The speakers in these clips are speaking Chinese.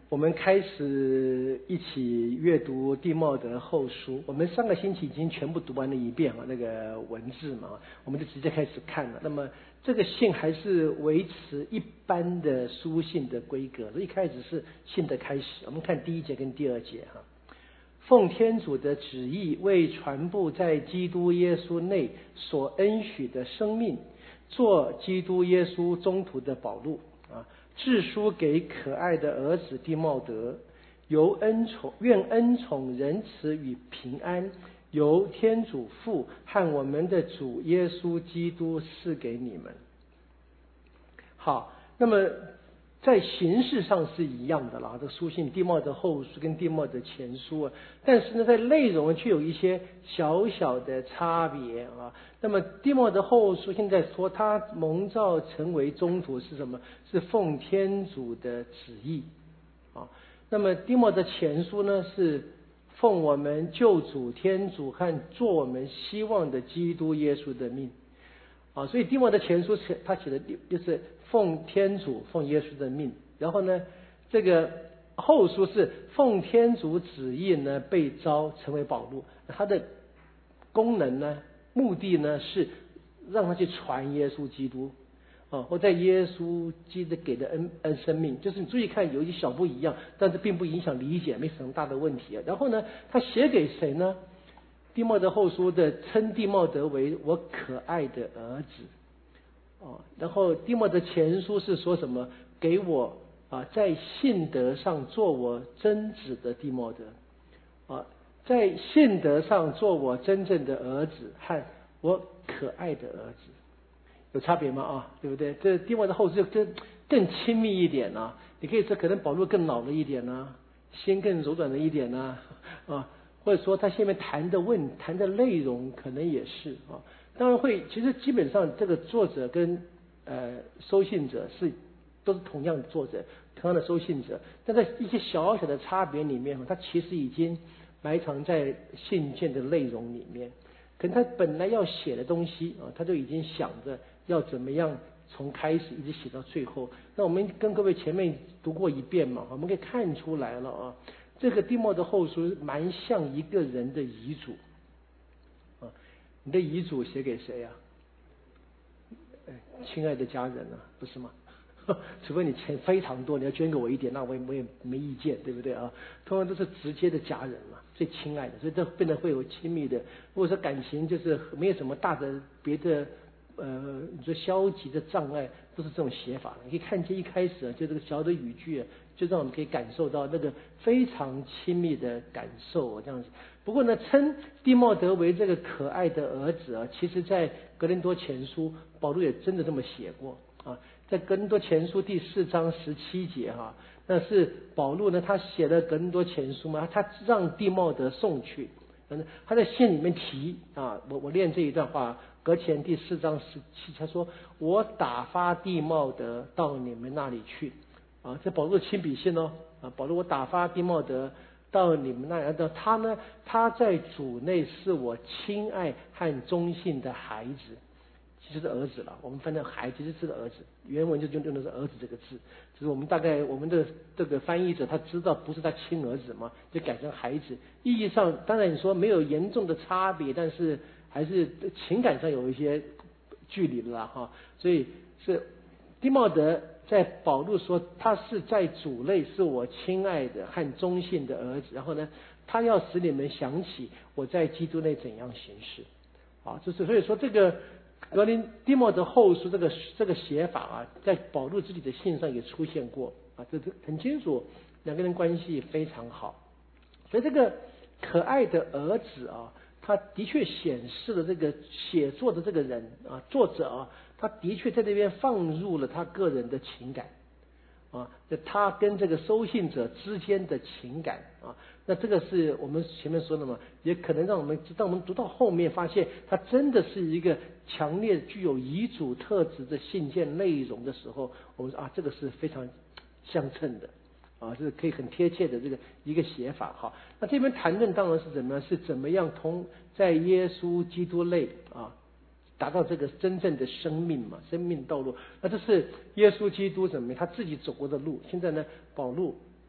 我们开始一起阅读弟茂德后书。我们上个星期已经全部读完了一遍那个文字嘛，我们就直接开始看了。那么这个信还是维持一般的书信的规格，所以一开始是信的开始。我们看第一节跟第二节奉天主的旨意，为传布在基督耶稣内所恩许的生命，做基督耶稣中途的保禄致书给可爱的儿子弟茂德，愿恩宠仁慈与平安由天主父和我们的主耶稣基督赐给你们。好，那么在形式上是一样的啦，这个书信弟茂德后书跟弟茂德前书但是呢，在内容却有一些小小的差别那么弟茂德后书现在说他蒙召成为宗徒是什么？是奉天主的旨意那么弟茂德前书呢，是奉我们救主天主和做我们希望的基督耶稣的命所以弟茂德前书他写的就是奉天主奉耶稣的命，然后呢这个后书是奉天主旨意呢被召成为保禄，他的功能呢目的呢是让他去传耶稣基督或在耶稣基督给的恩生命，就是你注意看有一些小不一样，但是并不影响理解，没什么大的问题然后呢他写给谁呢？弟茂德后书的称弟茂德为我可爱的儿子然后弟茂德前书是说什么？给我在信德上做我真子的弟茂德在信德上做我真正的儿子和我可爱的儿子，有差别吗对不对？这弟茂德后书就更亲密一点你可以说可能保禄更老了一点心更柔软了一点或者说他下面谈的内容可能也是当然会，其实基本上这个作者跟收信者都是同样的作者，同样的收信者，但在一些小小的差别里面他其实已经埋藏在信件的内容里面，可能他本来要写的东西他就已经想着要怎么样从开始一直写到最后。那我们跟各位前面读过一遍嘛，我们可以看出来了这个弟茂德后书蛮像一个人的遗嘱你的遗嘱写给谁亲爱的家人不是吗？除非你钱非常多，你要捐给我一点，那我也没意见，对不对通常都是直接的家人嘛，最亲爱的，所以这变得会有亲密的。如果说感情就是没有什么大的别的你说消极的障碍，都是这种写法。你可以看见一开始就这个小的语句就让我们可以感受到那个非常亲密的感受这样子。不过呢，称弟茂德为这个可爱的儿子其实在格林多前书保禄也真的这么写过在格林多前书第4章17节那是保禄呢，他写了格林多前书嘛，他让弟茂德送去，他在信里面提我念这一段话，格前第4章17，他说我打发弟茂德到你们那里去这保禄的亲笔信保禄我打发弟茂德到你们那里，他呢，他在主内是我亲爱和忠信的孩子，其实是儿子了，我们翻成孩子就是儿子，原文就用的是儿子这个字，只是我们大概我们的这个翻译者他知道不是他亲儿子嘛，就改成孩子。意义上当然你说没有严重的差别，但是还是情感上有一些距离了所以是弟茂德在保禄说他是在主内是我亲爱的和忠信的儿子，然后呢他要使你们想起我在基督内怎样行事就是所以说这个格林弟茂德后书这个写法在保禄自己的信上也出现过这很清楚两个人关系非常好。所以这个可爱的儿子他的确显示了这个写作的这个人作者他的确在这边放入了他个人的情感他跟这个收信者之间的情感那这个是我们前面说的嘛，也可能让我们读到后面发现他真的是一个强烈具有遗嘱特质的信件内容的时候，我们说这个是非常相称的是可以很贴切的这个一个写法那这边谈论当然是怎么样在耶稣基督内达到这个真正的生命嘛，生命道路。那这是耶稣基督他自己走过的路。现在呢，保禄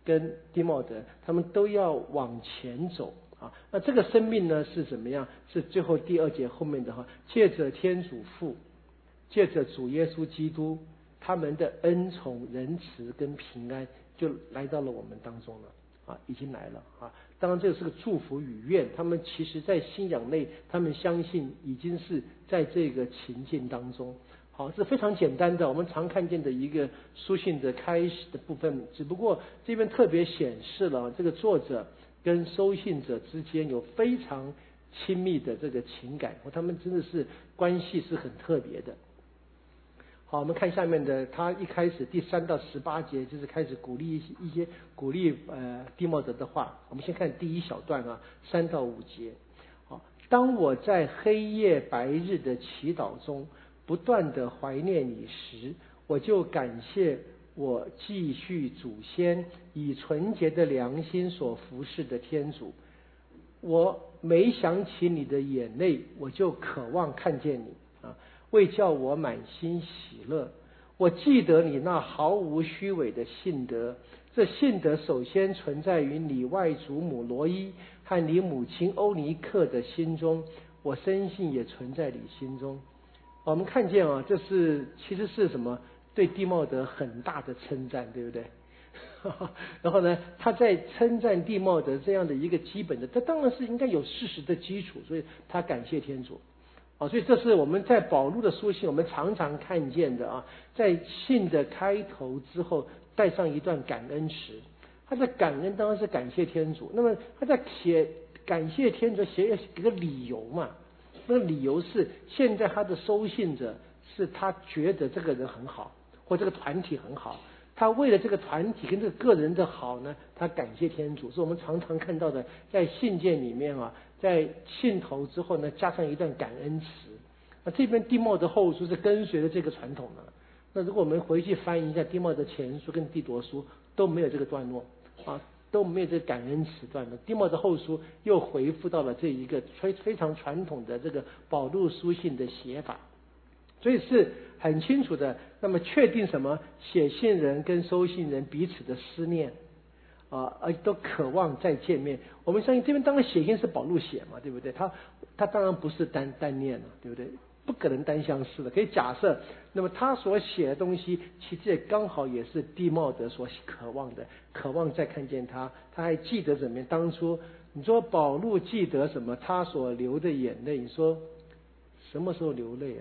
跟地茂德，他们都要往前走啊。那这个生命呢是怎么样？是最后第2节后面的话，借着天主父，借着主耶稣基督，他们的恩宠、仁慈跟平安就来到了我们当中了啊，已经来了啊。当然这个是个祝福与愿，他们其实在信仰内，他们相信已经是在这个情境当中。好，是非常简单的，我们常看见的一个书信的开始的部分，只不过这边特别显示了这个作者跟收信者之间有非常亲密的这个情感，他们真的是关系是很特别的。好，我们看下面的，他一开始第3到18节就是开始鼓励一些鼓励地茂德的话。我们先看第1小段啊，3到5节。好，当我在黑夜白日的祈祷中不断的怀念你时，我就感谢我继续祖先以纯洁的良心所服侍的天主。我每想起你的眼泪，我就渴望看见你啊，为叫我满心喜乐。我记得你那毫无虚伪的信德，这信德首先存在于你外祖母罗伊和你母亲欧尼克的心中，我深信也存在你心中。我们看见啊，这是其实是什么？对地茂德很大的称赞，对不对？然后呢，他在称赞地茂德这样的一个基本的，这当然是应该有事实的基础，所以他感谢天主。所以这是我们在保禄的书信我们常常看见的啊，在信的开头之后带上一段感恩词。他的感恩当然是感谢天主，那么他在写感谢天主写一个理由嘛。那个理由是，现在他的收信者是他觉得这个人很好，或这个团体很好，他为了这个团体跟这个个人的好呢，他感谢天主。是我们常常看到的，在信件里面啊，在信头之后呢，加上一段感恩词。那这边地茂德后书是跟随着这个传统的。那如果我们回去翻译一下地茂德前书跟地铎书，都没有这个段落啊。都没有这个感恩词段的，地茂德后书又回复到了这一个非常传统的这个保禄书信的写法，所以是很清楚的。那么确定什么？写信人跟收信人彼此的思念而都渴望再见面。我们相信这边当然写信是保禄写嘛，对不对？他当然不是单念了，对不对？不可能单相思的，可以假设。那么他所写的东西，其实也刚好也是地茂德所渴望的，渴望再看见他。他还记得怎么样？当初你说保禄记得什么？他所流的眼泪，你说什么时候流泪啊？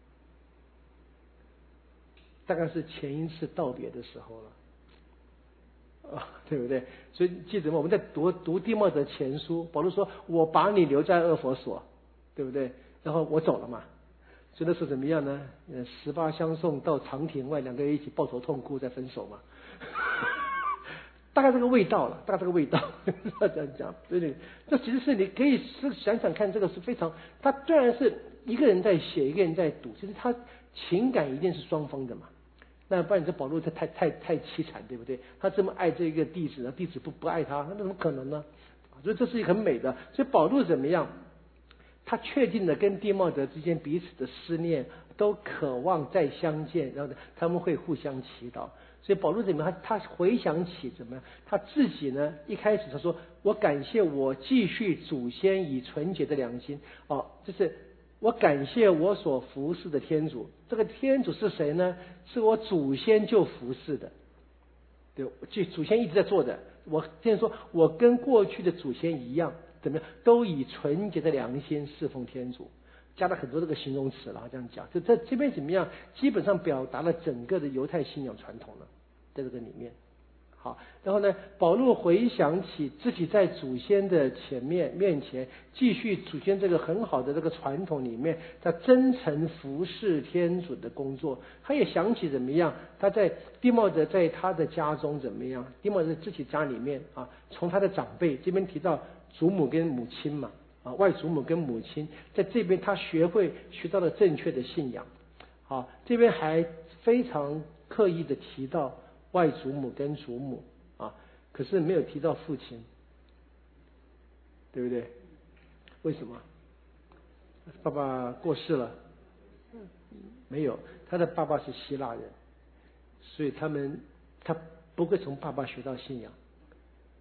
大概是前一次道别的时候了。对不对？所以记得吗？我们在读地茂德前书，保禄说：“我把你留在厄弗所，对不对？然后我走了嘛。”所以那是怎么样呢？18相送到长亭外，两个人一起抱头痛哭，再分手嘛。大概这个味道了，大概这个味道，这样讲，对不对？这其实是你可以想想看，这个是非常，他虽然是一个人在写，一个人在读，其实他情感一定是双方的嘛。那不然你这保禄太凄惨，对不对？他这么爱这个弟子，弟子不爱他，那怎么可能呢？所以这是一个很美的。所以保禄怎么样？他确定了跟地茂德之间彼此的思念，都渴望再相见，然后他们会互相祈祷。所以保禄怎么样？他回想起怎么样？他自己呢？一开始他说：“我感谢我继续祖先以纯洁的良心。”就是我感谢我所服侍的天主。这个天主是谁呢？是我祖先就服侍的，对，就祖先一直在做的。我现在说，我跟过去的祖先一样。怎么样？都以纯洁的良心侍奉天主，加了很多这个形容词了。这样讲，就这边怎么样？基本上表达了整个的犹太信仰传统了，在这个里面。好，然后呢，保禄回想起自己在祖先的面前继续祖先这个很好的这个传统里面，他真诚服侍天主的工作。他也想起怎么样？他在地茂德在他的家中怎么样？地茂德自己家里面从他的长辈这边提到。祖母跟母亲嘛，外祖母跟母亲，在这边他学到了正确的信仰。好，这边还非常刻意的提到外祖母跟祖母可是没有提到父亲，对不对？为什么？爸爸过世了？没有，他的爸爸是希腊人，所以他不会从爸爸学到信仰。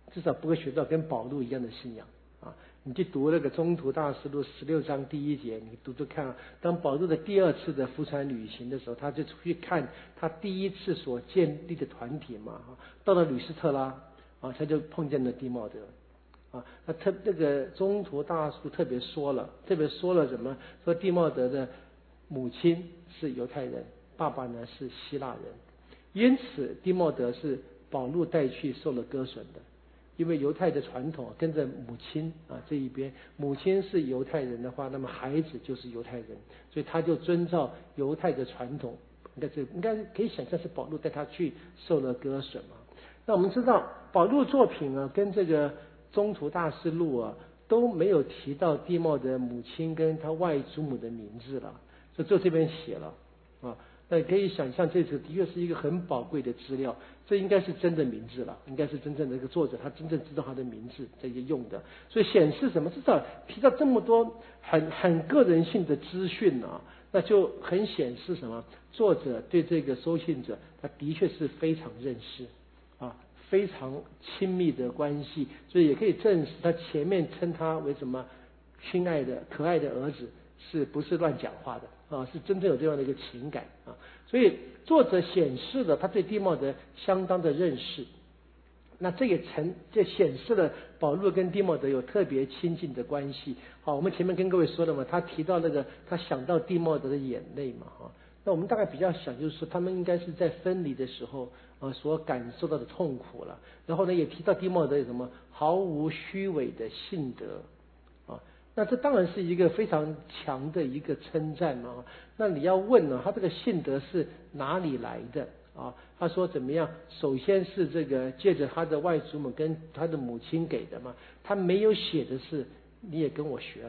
至少不会学到跟保禄一样的信仰啊。你去读那个《中途大师录》16章第1节，你读读看啊。当保禄的第2次的浮船旅行的时候，他就出去看他第1次所建立的团体嘛，到了吕斯特拉啊，他就碰见了弟茂德啊。那个中途大师特别说了什么？说弟茂德的母亲是犹太人，爸爸呢是希腊人，因此弟茂德是保禄带去受了割损的。因为犹太的传统跟着母亲啊这一边，母亲是犹太人的话，那么孩子就是犹太人，所以他就遵照犹太的传统，应该可以想象是保禄带他去受了割损嘛。那我们知道保禄作品啊，跟这个中途大师录啊都没有提到弟茂德母亲跟他外祖母的名字了，所以就这边写了啊。那可以想象，这次的确是一个很宝贵的资料，这应该是真的名字了，应该是真正的一个作者，他真正知道他的名字这些用的，所以显示什么？至少提到这么多很个人性的资讯啊，那就很显示什么？作者对这个收信者，他的确是非常认识啊，非常亲密的关系，所以也可以证实他前面称他为什么亲爱的、可爱的儿子，是不是乱讲话的？啊，是真正有这样的一个情感啊，所以作者显示了他对弟茂德相当的认识，那这显示了保禄跟弟茂德有特别亲近的关系。好，我们前面跟各位说了嘛，他提到那个他想到弟茂德的眼泪嘛，哈，那我们大概比较想就是说他们应该是在分离的时候所感受到的痛苦了，然后呢也提到弟茂德有什么毫无虚伪的信德。那这当然是一个非常强的一个称赞嘛。那你要问呢，他这个信德是哪里来的啊？他说怎么样？首先是这个借着他的外祖母跟他的母亲给的嘛。他没有写的是你也跟我学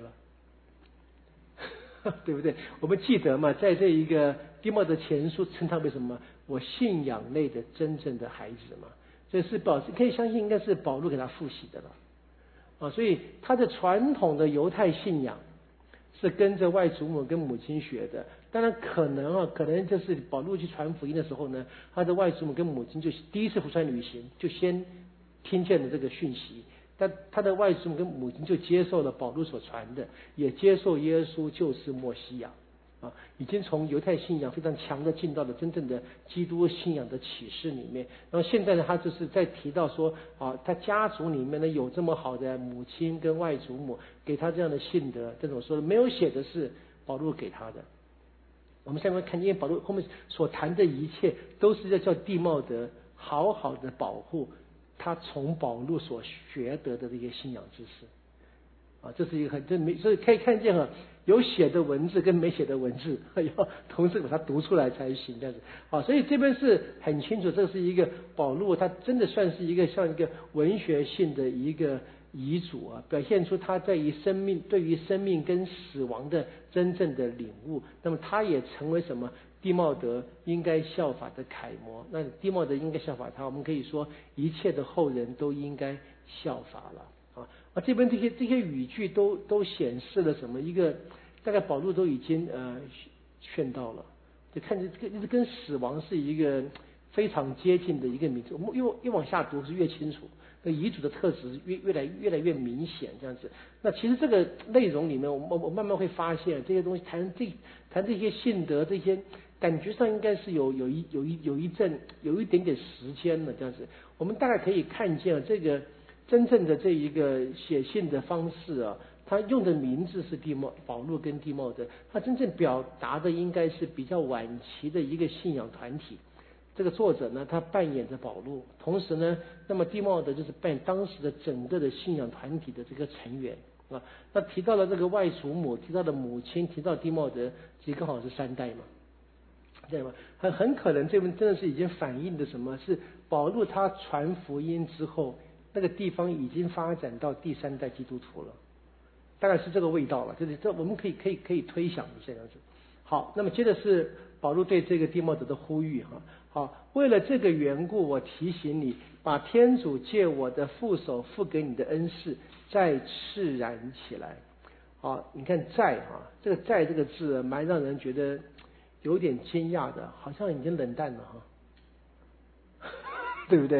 了，对不对？我们记得嘛，在这一个弟茂德前书称他为什么？我信仰内的真正的孩子嘛。这是可以相信应该是保禄给他复习的了。所以他的传统的犹太信仰是跟着外祖母跟母亲学的。当然可能就是保禄去传福音的时候呢，他的外祖母跟母亲就第一次浮船旅行就先听见了这个讯息，但他的外祖母跟母亲就接受了保禄所传的，也接受耶稣就是默西亚已经从犹太信仰非常强的进到了真正的基督信仰的启示里面。然后现在呢，他就是在提到说他家族里面呢有这么好的母亲跟外祖母给他这样的信德，这种说的没有写的是保禄给他的。我们下面看，因为保禄后面所谈的一切都是要叫弟茂德好好的保护他从保禄所学得的这些信仰知识这是一个所以可以看见有写的文字跟没写的文字要同时把它读出来才行，这样子所以这边是很清楚，这是一个保禄，他真的算是一个像一个文学性的一个遗嘱表现出他对于生命跟死亡的真正的领悟。那么他也成为什么？弟茂德应该效法的楷模。那弟茂德应该效法他，我们可以说一切的后人都应该效法了。这边这些语句都显示了什么？一个大概保禄都已经劝到了，就看着这个跟死亡是一个非常接近的一个名字。我们越往下读是越清楚，那遗嘱的特质越来越明显，这样子。那其实这个内容里面，我慢慢会发现这些东西谈这些信德，这些感觉上应该是有一点点时间了，这样子。我们大概可以看见这个真正的这一个写信的方式他用的名字是保禄跟弟茂德，他真正表达的应该是比较晚期的一个信仰团体。这个作者呢，他扮演着保禄，同时呢，那么弟茂德就是扮演当时的整个的信仰团体的这个成员那提到了这个外祖母，提到了母亲，提到弟茂德，其实刚好是3代嘛，对吗？很可能这边真的是已经反映的什么？是保禄他传福音之后，那个地方已经发展到第3代基督徒了，大概是这个味道了。就是这我们可以推想一下这样子。好，那么接着是保禄对这个弟茂德的呼吁好，为了这个缘故，我提醒你，把天主借我的副手付给你的恩赐再炽然起来。你看再这个再这个字蛮让人觉得有点惊讶的，好像已经冷淡了对不对？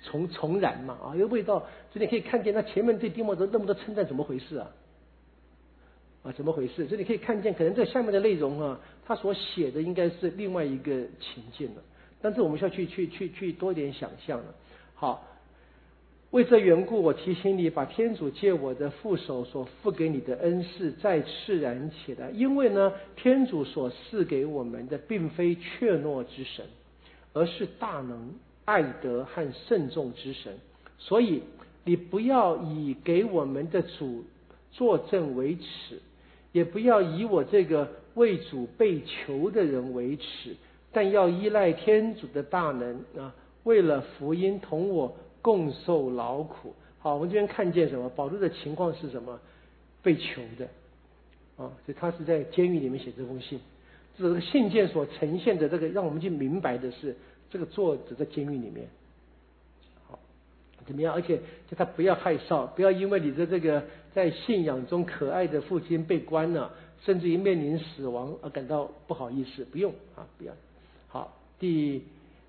重燃嘛啊，有味道。所以你可以看见他前面对丁默德那么多称赞，怎么回事啊？怎么回事？所以你可以看见，可能这下面的内容啊，他所写的应该是另外一个情境了。但是我们需要去多一点想象了。好，为这缘故，我提醒你，把天主借我的父手所付给你的恩赐再炽然起来。因为呢，天主所赐给我们的，并非怯懦之神，而是大能、爱德和慎重之神。所以你不要以给我们的主作证为耻，也不要以我这个为主被囚的人为耻，但要依赖天主的大能啊，为了福音同我共受劳苦。好，我们这边看见什么？保罗的情况是什么？被囚的所以他是在监狱里面写这封信。这个信件所呈现的这个，让我们去明白的是，这个作者在监狱里面。好，怎么样？而且就他不要害臊，不要因为你的这个在信仰中可爱的父亲被关了，甚至于面临死亡而感到不好意思。不用不要。好，第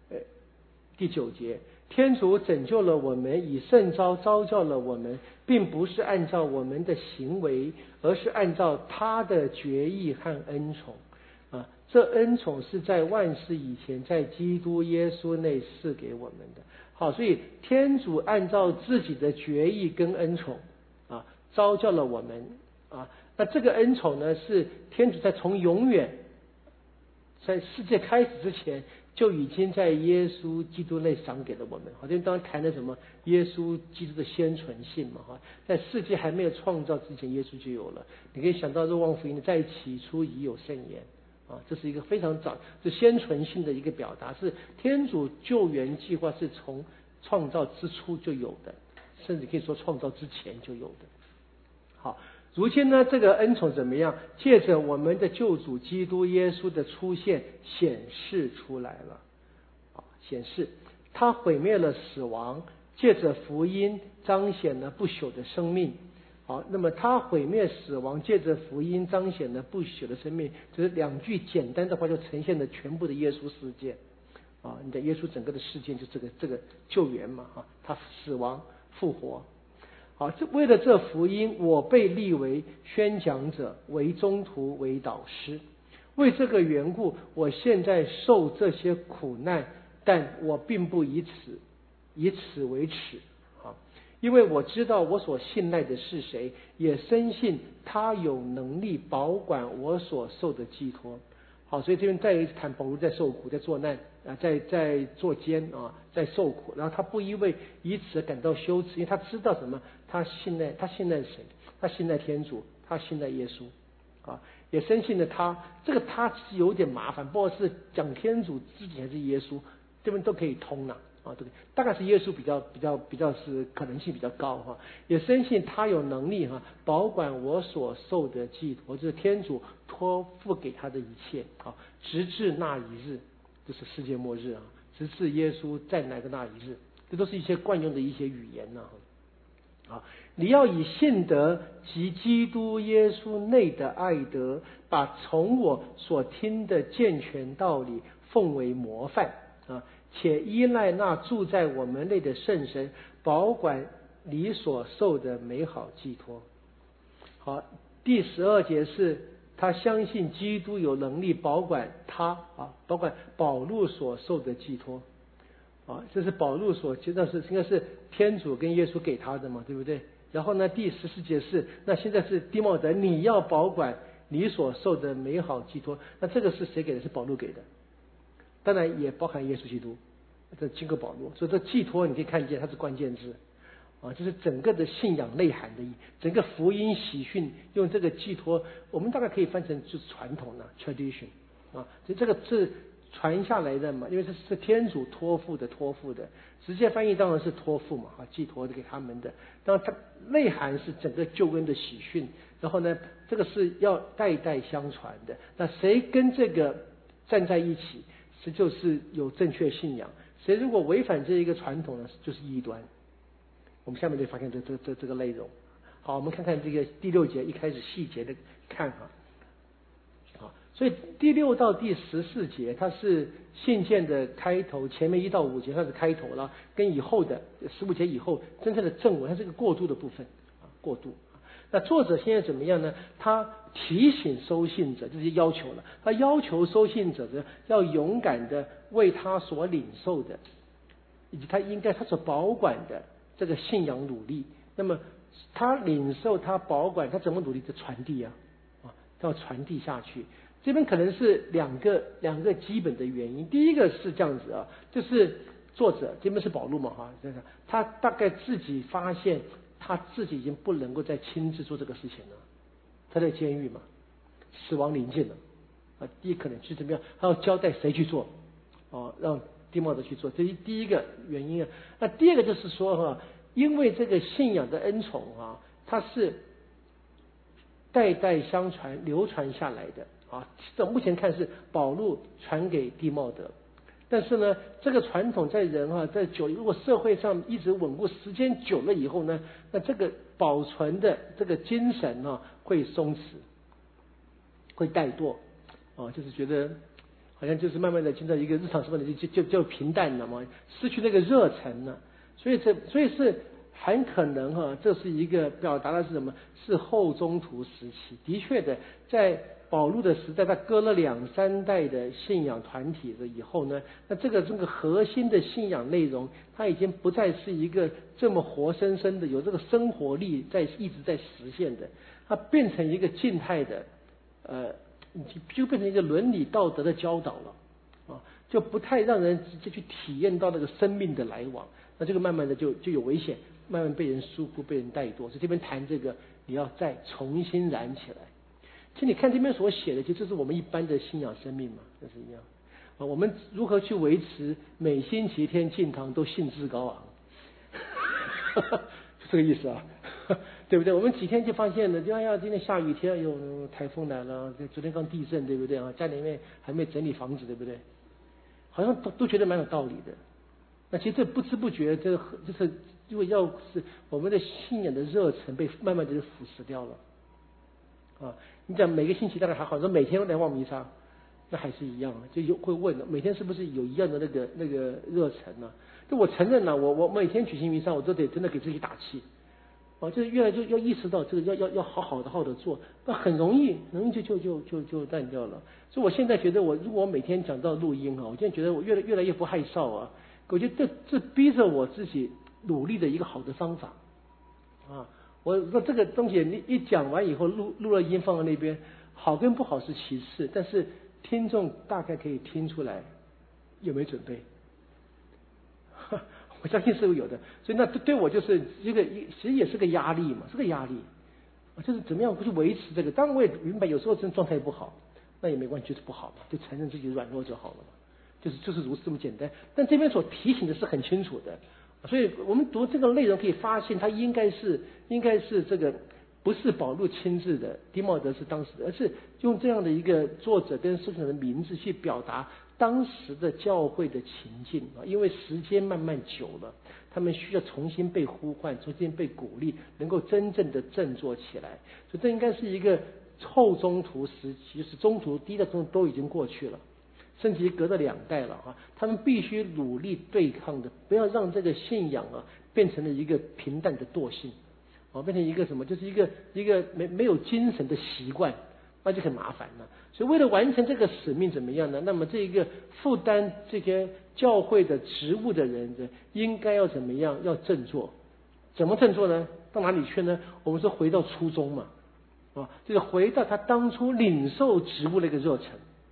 9节，天主拯救了我们，以圣召召教了我们，并不是按照我们的行为，而是按照他的决意和恩宠这恩宠是在万事以前，在基督耶稣内赐给我们的。好，所以天主按照自己的决意跟恩宠召教了我们那这个恩宠呢，是天主在从永远在世界开始之前就已经在耶稣基督内赏给了我们。好，这当然谈的什么耶稣基督的先存性嘛在世界还没有创造之前，耶稣就有了。你可以想到若望福音的在起初已有圣言这是一个非常早是先存性的一个表达，是天主救援计划是从创造之初就有的，甚至可以说创造之前就有的。好，如今呢，这个恩宠怎么样？借着我们的救主基督耶稣的出现显示出来了显示他毁灭了死亡，借着福音彰显了不朽的生命。好，那么他毁灭死亡，借着福音彰显了不朽的生命，就是两句简单的话就呈现了全部的耶稣事件你的耶稣整个的事件就这个救援嘛他死亡复活。好，为了这福音，我被立为宣讲者，为宗徒，为导师。为这个缘故，我现在受这些苦难，但我并不以此为耻因为我知道我所信赖的是谁，也深信他有能力保管我所受的寄托。好，所以这边再一次谈保罗在受苦，在作难在坐监在受苦，然后他不因为以此感到羞耻，因为他知道什么？他信赖谁？他信赖天主，他信赖耶稣也深信了他。这个他是有点麻烦，不管是讲天主自己还是耶稣，这边都可以通了对，大概是耶稣比较是可能性比较高也深信他有能力保管我所受的寄托，就是天主托付给他的一切直至那一日，就是世界末日直至耶稣再来的那一日。这都是一些惯用的一些语言你要以信德及基督耶稣内的爱德，把从我所听的健全道理奉为模范且依赖那住在我们内的圣神，保管你所受的美好寄托。好，第12节是他相信基督有能力保管他保管保禄所受的寄托这是保禄所觉得是应该是天主跟耶稣给他的嘛，对不对？然后呢，第14节是那现在是弟茂德，你要保管你所受的美好寄托。那这个是谁给的？是保禄给的，当然也包含耶稣基督，这经过保禄。所以这寄托你可以看见它是关键字就是整个的信仰内涵的整个福音喜讯用这个寄托，我们大概可以翻成就是传统的 tradition 所以这个是传下来的嘛，因为这是天主托付的，直接翻译当然是托付嘛寄托给他们的。当然它内涵是整个救恩的喜讯，然后呢，这个是要代代相传的。那谁跟这个站在一起，这就是有正确信仰；谁如果违反这一个传统呢，就是异端。我们下面就发现这个内容。好，我们看看这个第6节一开始细节的看所以第6到第14节，它是信件的开头，前面1到5节它是开头了，跟以后的15节以后真正的正文，它是个过渡的部分啊，过渡。那作者现在怎么样呢？他提醒收信者，这是要求了，他要求收信者呢要勇敢的为他所领受的，以及他所保管的这个信仰努力。那么他领受，他保管，他怎么努力的传递啊？要传递下去。这边可能是两个基本的原因。第一个是这样子啊，就是作者这边是保禄嘛哈，他大概自己发现他自己已经不能够再亲自做这个事情了，他在监狱嘛，死亡临近了啊。第一可能是怎么样，他要交代谁去做哦，让地茂德去做，这是第一个原因啊。那第二个就是说哈，因为这个信仰的恩宠啊，它是代代相传流传下来的啊，到目前看是保禄传给地茂德，但是呢，这个传统在人啊，在如果社会上一直稳固，时间久了以后呢，那这个保存的这个精神呢，会松弛，会怠惰啊，就是觉得好像就是慢慢的进到一个日常生活里就平淡了嘛，失去那个热忱了，所以是很可能哈，这是一个表达的是什么？是后中途时期，的确的，在保禄的时代，他割了2、3代的信仰团体了以后呢，那这个核心的信仰内容，它已经不再是一个这么活生生的有这个生活力一直在实现的，它变成一个静态的，就变成一个伦理道德的教导了啊，就不太让人直接去体验到那个生命的来往，那这个慢慢的就有危险。慢慢被人疏忽，被人怠惰。所以这边谈这个，你要再重新燃起来。其实你看这边所写的，其实这是我们一般的信仰生命嘛，这是一样啊。我们如何去维持每星期天进堂都兴致高昂，就这个意思啊，对不对？我们几天就发现了，哎呀，今天下雨天，哎呦，台风来了，昨天刚地震，对不对啊？家里面还没整理房子，对不对？好像都觉得蛮有道理的。那其实这不知不觉，就是因为要是我们的信仰的热忱被慢慢的腐蚀掉了啊！你讲每个星期大概还好，说每天都来望弥撒，那还是一样，就会问每天是不是有一样的那个热忱呢？就我承认了，我每天举行弥撒，我都得真的给自己打气啊！就是越来就要意识到这个要好的做，那很容易就淡掉了。所以我现在觉得如果我每天讲到录音啊，我现在觉得我越来越不害臊啊！我觉得这逼着我自己努力的一个好的方法啊！我说这个东西你一讲完以后录了音放在那边，好跟不好是其次，但是听众大概可以听出来有没有准备，我相信是有的。所以那对我就是一个其实也是个压力嘛，是个压力啊，就是怎么样去维持这个。当然我也明白有时候真状态不好，那也没关系，就是不好嘛，就承认自己软弱就好了嘛。就是如此这么简单，但这边所提醒的是很清楚的，所以我们读这个内容可以发现，它应该是这个不是保禄亲自的，狄茂德是当时的，而是用这样的一个作者跟收信人的名字去表达当时的教会的情境啊，因为时间慢慢久了，他们需要重新被呼唤，重新被鼓励，能够真正的振作起来，所以这应该是一个后中途时期，就是中途第一代中途都已经过去了。甚至于隔了2代了啊，他们必须努力对抗的，不要让这个信仰啊变成了一个平淡的惰性，变成一个什么，就是一个没有精神的习惯，那就很麻烦了。所以为了完成这个使命，怎么样呢？那么这一个负担这些教会的职务的人，应该要怎么样？要振作，怎么振作呢？到哪里去呢？我们说回到初衷嘛，就是回到他当初领受职务那个热忱。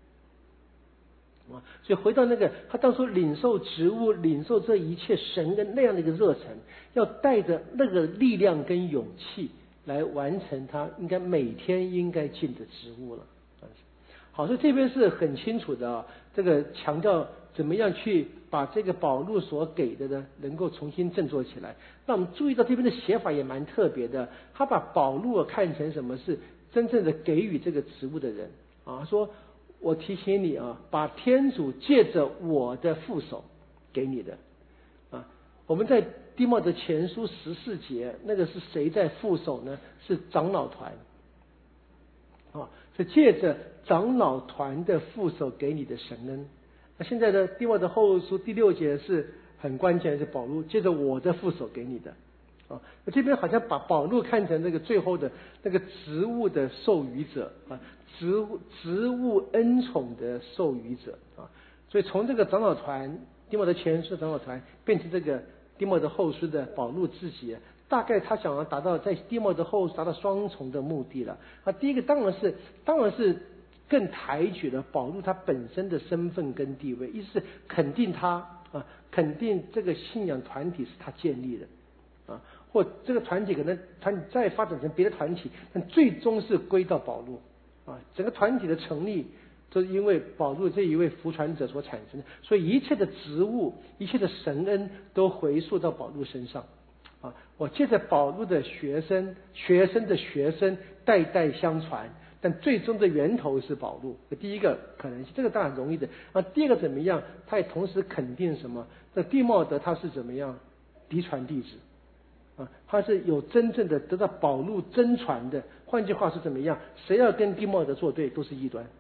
所以回到那个他当初领受职务、领受这一切神的那样的一个热忱，要带着那个力量跟勇气来完成他每天应该尽的职务了。好，所以这边是很清楚的啊，这个强调怎么样去把这个保禄所给的呢，能够重新振作起来。那我们注意到这边的写法也蛮特别的，他把保禄看成什么是真正的给予这个职务的人啊，说。我提醒你啊，把天主借着我的副手给你的啊。我们在弟茂德前书14节，那个是谁在副手呢？是长老团啊。 是借着长老团的副手给你的神恩。那现在的弟莫德后书第6节是很关键的，是保罗借着我的副手给你的。那这边好像把保罗看成这个最后的那个职务的授予者啊，职务恩宠的授予者啊，所以从这个长老团弟莫德前书长老团变成这个弟莫德后书的保罗自己，大概他想要达到在弟莫德后书达到双重的目的了啊。第一个当然是更抬举了保罗他本身的身份跟地位，意思是肯定他啊，肯定这个信仰团体是他建立的啊。或这个团体可能再发展成别的团体，但最终是归到保罗啊。整个团体的成立都是因为保罗这一位福传者所产生的，所以一切的职务、一切的神恩都回溯到保罗身上啊。我借着保罗的学生的学生代代相传，但最终的源头是保罗。第一个可能性，这个当然容易的啊。第二个怎么样？他也同时肯定什么？这弟莫德他是怎么样嫡传弟子？他是有真正的得到保罗真传的，换句话是怎么样？谁要跟弟莫德作对，都是异端。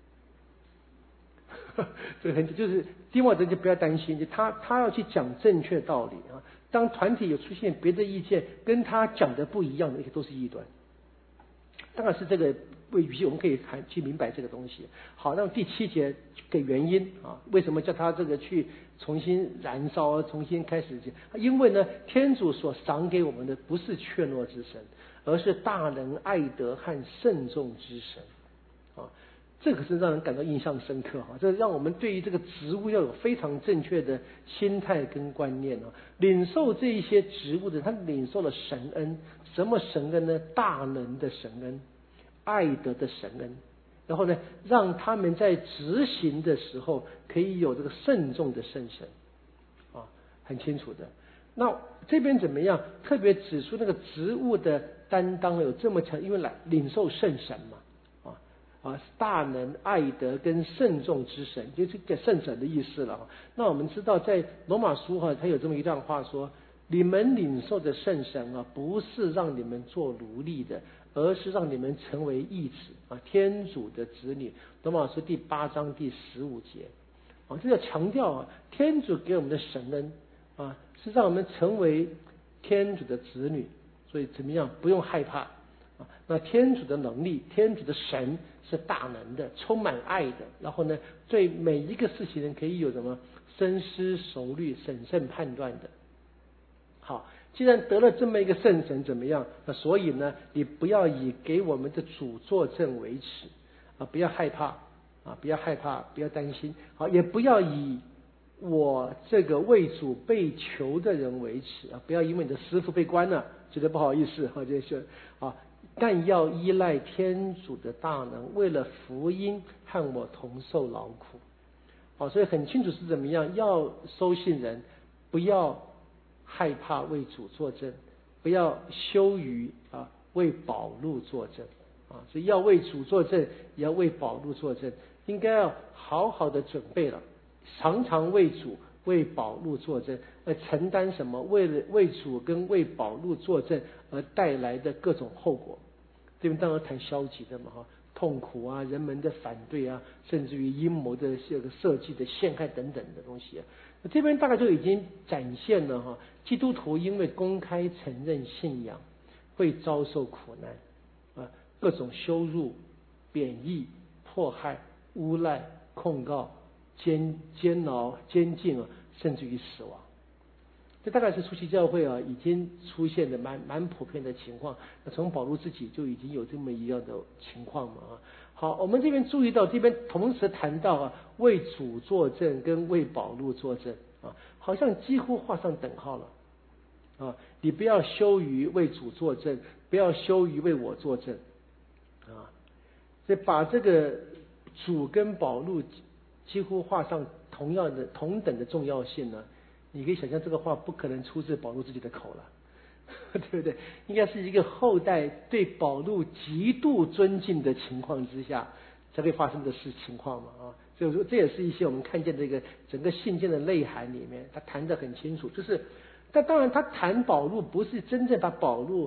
这个很就是弟莫德就不要担心，他要去讲正确道理啊。当团体有出现别的意见，跟他讲的不一样的，那些都是异端。当然是这个为语气，我们可以去明白这个东西。好，那第7节给原因啊，为什么叫他这个去重新燃烧，重新开始？因为呢，天主所赏给我们的不是怯懦之神，而是大能、爱德和慎重之神啊。这个是让人感到印象深刻哈，这让我们对于这个职务要有非常正确的心态跟观念啊。领受这一些职务的，他领受了神恩，什么神恩呢？大能的神恩，爱德的神恩，然后呢，让他们在执行的时候可以有这个慎重的圣神啊，很清楚的。那这边怎么样？特别指出那个职务的担当有这么强，因为来领受圣神嘛。大能、爱德跟慎重之神，就是这个圣神的意思了。那我们知道，在罗马书他有这么一段话说：你们领受的圣神啊，不是让你们做奴隶的，而是让你们成为义子啊，天主的子女。罗马书第8章第15节啊，这要强调啊，天主给我们的神恩啊，是让我们成为天主的子女。所以怎么样？不用害怕。那天主的能力，天主的神是大能的，充满爱的，然后呢，对每一个事情呢可以有什么深思熟虑、审慎判断的。好，既然得了这么一个圣神，怎么样？那所以呢，你不要以给我们的主作证为耻啊，不要害怕啊，不要害怕，不要担心，好，也不要以我这个为主被囚的人为耻啊，不要因为你的师父被关了，觉得不好意思啊，这是啊。但要依赖天主的大能，为了福音和我同受劳苦。所以很清楚是怎么样，要收信人，不要害怕为主作证，不要羞于为保禄作证所以要为主作证，也要为保禄作证，应该要好好的准备了，常常为主为保禄作证，承担什么为主跟为保禄作证而带来的各种后果。这边当然谈消极的嘛，痛苦啊，人们的反对啊，甚至于阴谋的这个设计的陷害等等的东西这边大概就已经展现了基督徒因为公开承认信仰会遭受苦难各种羞辱、贬义、迫害、诬赖、控告、监牢、监禁甚至于死亡。这大概是初期教会已经出现的蛮普遍的情况。那从保罗自己就已经有这么一样的情况嘛好，我们这边注意到这边同时谈到为主作证跟为保罗作证好像几乎画上等号了你不要羞于为主作证，不要羞于为我作证所以把这个主跟保罗几乎画上同等的重要性呢。你可以想象这个话不可能出自保罗自己的口了，对不对？应该是一个后代对保罗极度尊敬的情况之下才会发生的情况嘛所以说这也是一些我们看见这个整个信件的内涵里面，他谈得很清楚，就是但当然他谈保罗不是真正把保罗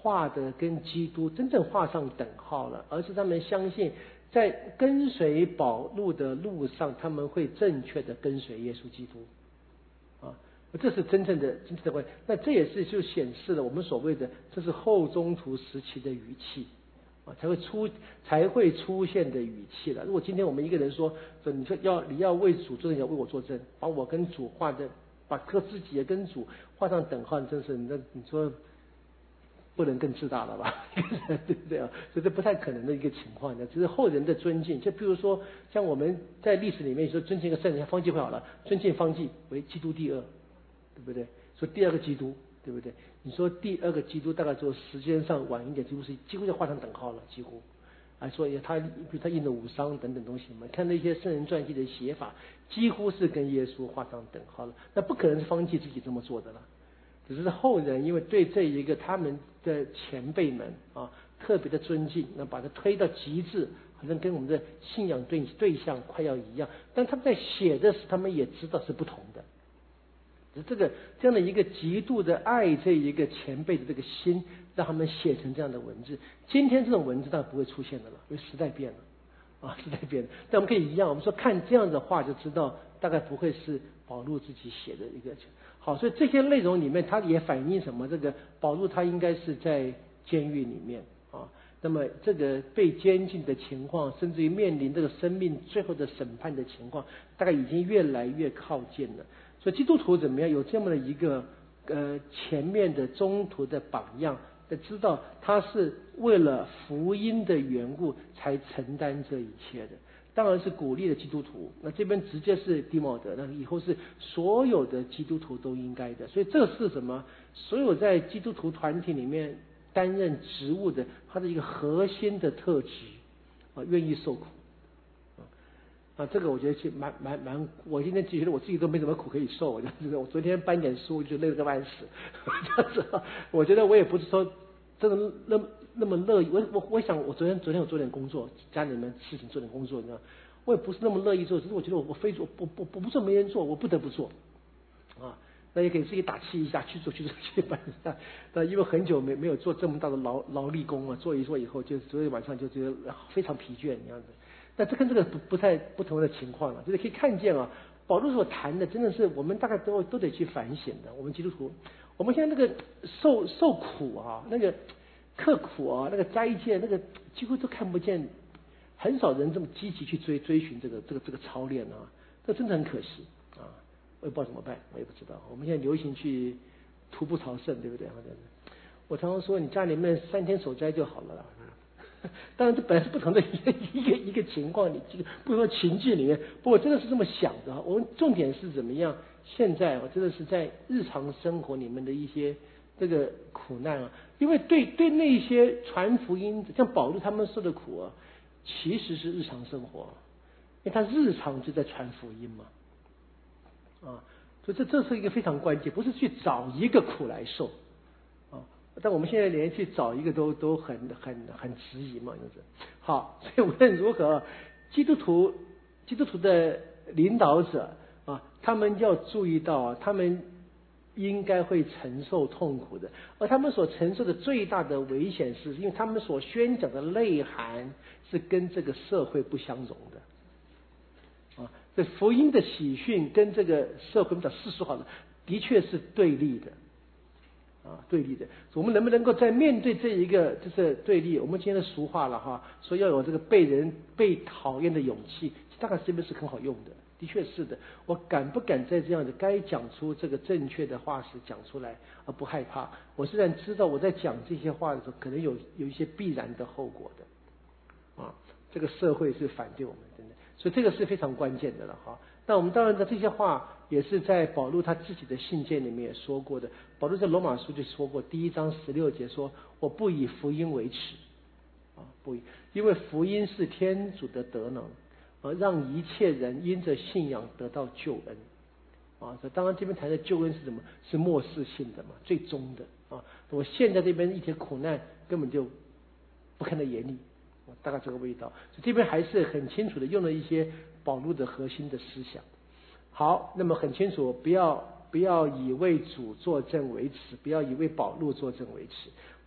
画的跟基督真正画上等号了，而是他们相信在跟随保禄的路上，他们会正确的跟随耶稣基督啊，这是真正的关系。那这也是就显示了我们所谓的这是后中途时期的语气啊，才会出现的语气了。如果今天我们一个人说你要为主作证，要为我作证，把我跟主把自己也跟主画上等号，真是那你说不能更自大了吧？对不对啊？所以这不太可能的一个情况呢。只是后人的尊敬，就比如说像我们在历史里面说尊敬一个圣人，像方济会好了，尊敬方济为基督第二，对不对？说第二个基督，对不对？你说第二个基督大概就时间上晚一点，几乎就画上等号了，几乎。所以比如他印的五商等等东西嘛，看那些圣人传记的写法，几乎是跟耶稣画上等号了。那不可能是方济自己这么做的了，只是后人因为对这一个他们的前辈们啊特别的尊敬，那把它推到极致，好像跟我们的信仰对象快要一样。但他们在写的时候，他们也知道是不同的。这样的一个极度的爱这一个前辈的这个心，让他们写成这样的文字。今天这种文字当然不会出现的了，因为时代变了啊，时代变了。但我们可以一样，我们说看这样的话就知道，大概不会是保禄自己写的一个。好，所以这些内容里面，它也反映什么？这个保禄他应该是在监狱里面啊，那么这个被监禁的情况，甚至于面临这个生命最后的审判的情况，大概已经越来越靠近了。所以基督徒怎么样有这么的一个前面的中途的榜样，知道他是为了福音的缘故才承担这一切的，当然是鼓励的基督徒。那这边直接是弟茂德，那以后是所有的基督徒都应该的。所以这是什么？所有在基督徒团体里面担任职务的，他的一个核心的特质啊，愿意受苦。这个我觉得是蛮，我今天觉得我自己都没什么苦可以受，我昨天搬点书就累得个半死，这样子。我觉得我也不是说真的那么乐意，我想我昨天有做点工作，家里面事情做点工作，你知道，我也不是那么乐意做，只是我觉得我非做，不做没人做，我不得不做啊。那也给自己打气一下，去做，那因为很久没有做这么大的劳力工了，做一做以后，就昨天晚上就觉得非常疲倦这样子。那这跟这个不同的情况了，就是可以看见啊，保罗所谈的真的是我们大概都得去反省的。我们基督徒，我们现在那个受苦啊，那个刻苦啊，那个斋戒，那个几乎都看不见，很少人这么积极去追寻这个操练啊，这真的很可惜啊。我也不知道怎么办，我也不知道。我们现在流行去徒步朝圣，对不对？我常常说，你家里面3天守斋就好了啦。当然，这本来是不同的一个情况，你这个不同的情境里面，不过真的是这么想的。我们重点是怎么样？现在我真的是在日常生活里面的一些这个苦难啊，因为对那些传福音，像保禄他们受的苦啊，其实是日常生活，因为他日常就在传福音嘛，所以这是一个非常关键，不是去找一个苦来受。但我们现在连去找一个都很质疑嘛，就是好。所以无论如何，基督徒的领导者啊，他们要注意到，他们应该会承受痛苦的，而他们所承受的最大的危险是，因为他们所宣讲的内涵是跟这个社会不相容的这福音的喜讯跟这个社会的世俗化的确是对立的。对立的，我们能不能够在面对这一个就是对立？我们今天的俗话了哈，说要有这个被讨厌的勇气，大概这边是很好用的，的确是的。我敢不敢在这样的该讲出这个正确的话时讲出来，而不害怕？我虽然知道我在讲这些话的时候，可能有一些必然的后果的这个社会是反对我们的，所以这个是非常关键的了哈。那我们当然的这些话也是在保禄他自己的信件里面也说过的。保禄在罗马书就说过，第1章16节说：“我不以福音为耻不以，因为福音是天主的德能让一切人因着信仰得到救恩所以当然这边谈的救恩是什么？是末世性的嘛，最终的我现在这边一些苦难根本就不看在眼里。”大概这个味道，所以这边还是很清楚的用了一些保禄的核心的思想。好，那么很清楚，不要以为主作证为耻，不要以为保禄作证为耻。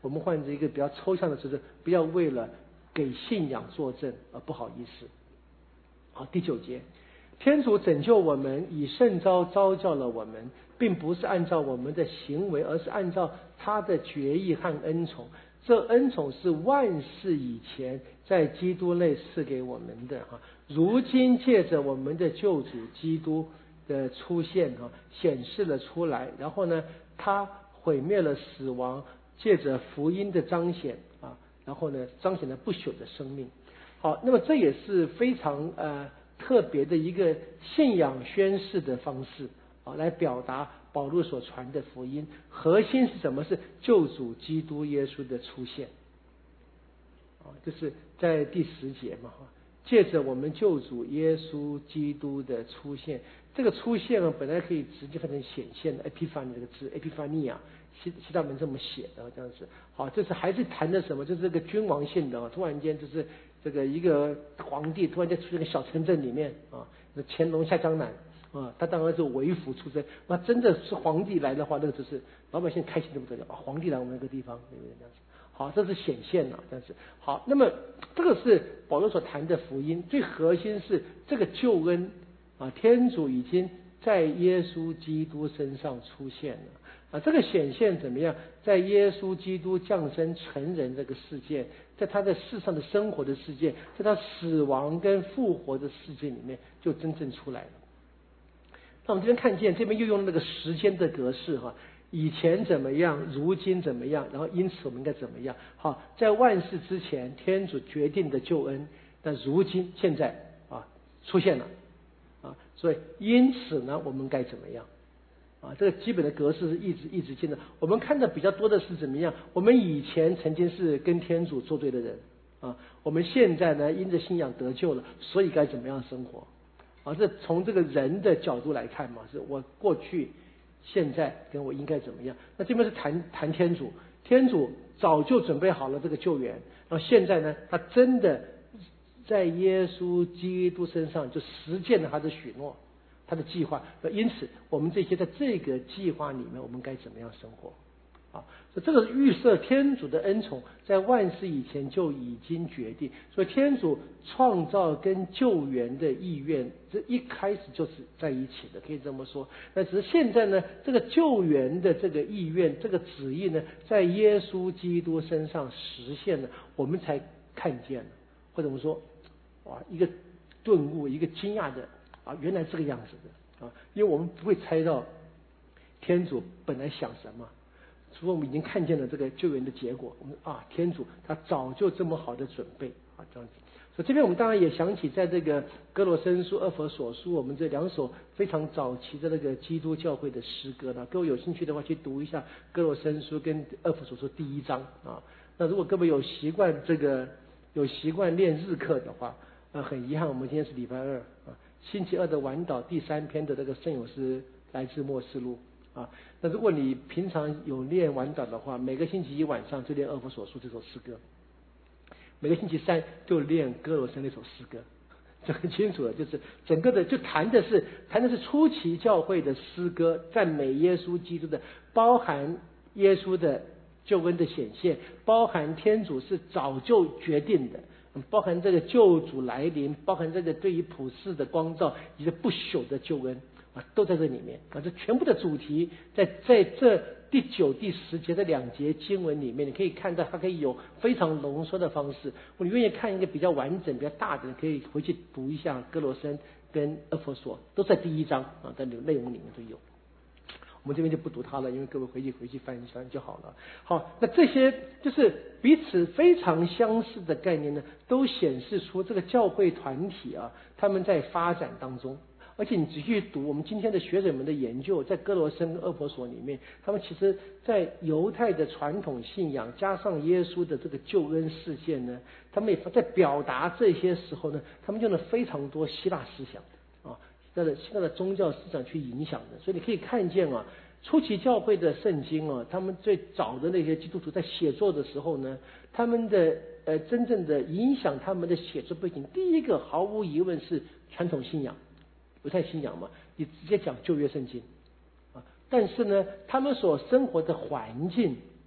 我们换成一个比较抽象的词，不要为了给信仰作证而不好意思。好，第9节，天主拯救我们，以圣召召叫了我们，并不是按照我们的行为，而是按照他的决意和恩宠。这恩宠是万世以前在基督内赐给我们的如今借着我们的救主基督的出现显示了出来。然后呢，他毁灭了死亡，借着福音的彰显然后呢，彰显了不朽的生命。好，那么这也是非常特别的一个信仰宣誓的方式来表达保禄所传的福音。核心是什么？是救主基督耶稣的出现就是在第10节嘛借着我们救主耶稣基督的出现。这个出现本来可以直接翻成显现的 Epiphany 这个字 Epiphania， 希腊文这么写的这样子。好，这是还是谈的什么？就是这个君王性的突然间就是这个一个皇帝突然间出现在小城镇里面那乾隆下江南他当然是为辅出身。那真的是皇帝来的话，那个就是老百姓开心的不得了皇帝来我们那个地方，对不对？这样子。好，这是显现了，但是好，那么这个是保罗所谈的福音，最核心是这个救恩天主已经在耶稣基督身上出现了这个显现怎么样？在耶稣基督降生成人这个事件，在他的世上的生活的事件，在他死亡跟复活的事件里面，就真正出来了。那我们这边看见，这边又用那个时间的格式以前怎么样，如今怎么样，然后因此我们应该怎么样。好，在万事之前，天主决定的救恩，但如今现在出现了所以因此呢，我们该怎么样这个基本的格式是一直进的。我们看的比较多的是怎么样？我们以前曾经是跟天主作对的人我们现在呢，因着信仰得救了，所以该怎么样生活这从这个人的角度来看嘛，是我过去现在跟我应该怎么样。那这边是谈天主，天主早就准备好了这个救援，然后现在呢，他真的在耶稣基督身上就实践了他的许诺，他的计划。因此我们这些在这个计划里面，我们该怎么样生活所以这个预设天主的恩宠在万事以前就已经决定。所以天主创造跟救援的意愿，这一开始就是在一起的，可以这么说。那只是现在呢，这个救援的这个意愿，这个旨意呢，在耶稣基督身上实现了，我们才看见了，或者我们说一个顿悟，一个惊讶的原来这个样子的因为我们不会猜到天主本来想什么，除非我们已经看见了这个救援的结果，我们天主他早就这么好的准备这样子。所以这边我们当然也想起，在这个哥罗森书、厄弗所书，我们这2首非常早期的那个基督教会的诗歌呢，各位有兴趣的话去读一下哥罗森书跟厄弗所书第1章那如果各位有习惯练日课的话，很遗憾我们今天是礼拜2星期2的晚祷第3篇的这个圣咏诗来自默示录那如果你平常有练晚祷的话，每个星期1晚上就练厄弗所书这首诗歌，每个星期3就练哥罗森那首诗歌，这很清楚了。就是整个的就谈的是初期教会的诗歌，赞美耶稣基督的，包含耶稣的救恩的显现，包含天主是早就决定的，包含这个救主来临，包含这个对于普世的光照以及不朽的救恩都在这里面这全部的主题在这第9、第10节的2节经文里面，你可以看到它可以有非常浓缩的方式。你愿意看一个比较完整、比较大的，可以回去读一下哥罗森跟厄弗所，都在第1章在内容里面都有。我们这边就不读它了，因为各位回去翻一翻就好了。好，那这些就是彼此非常相似的概念呢，都显示出这个教会团体他们在发展当中。而且你仔细读我们今天的学者们的研究，在哥罗森跟厄弗所里面，他们其实在犹太的传统信仰加上耶稣的这个救恩事件呢，他们也在表达这些时候呢，他们用了非常多希腊思想希腊的宗教思想去影响的。所以你可以看见初期教会的圣经他们最早的那些基督徒在写作的时候呢，他们的真正的影响他们的写作背景，第一个毫无疑问是传统信仰。犹太信仰嘛，你直接讲旧约圣经但是呢，他们所生活的环境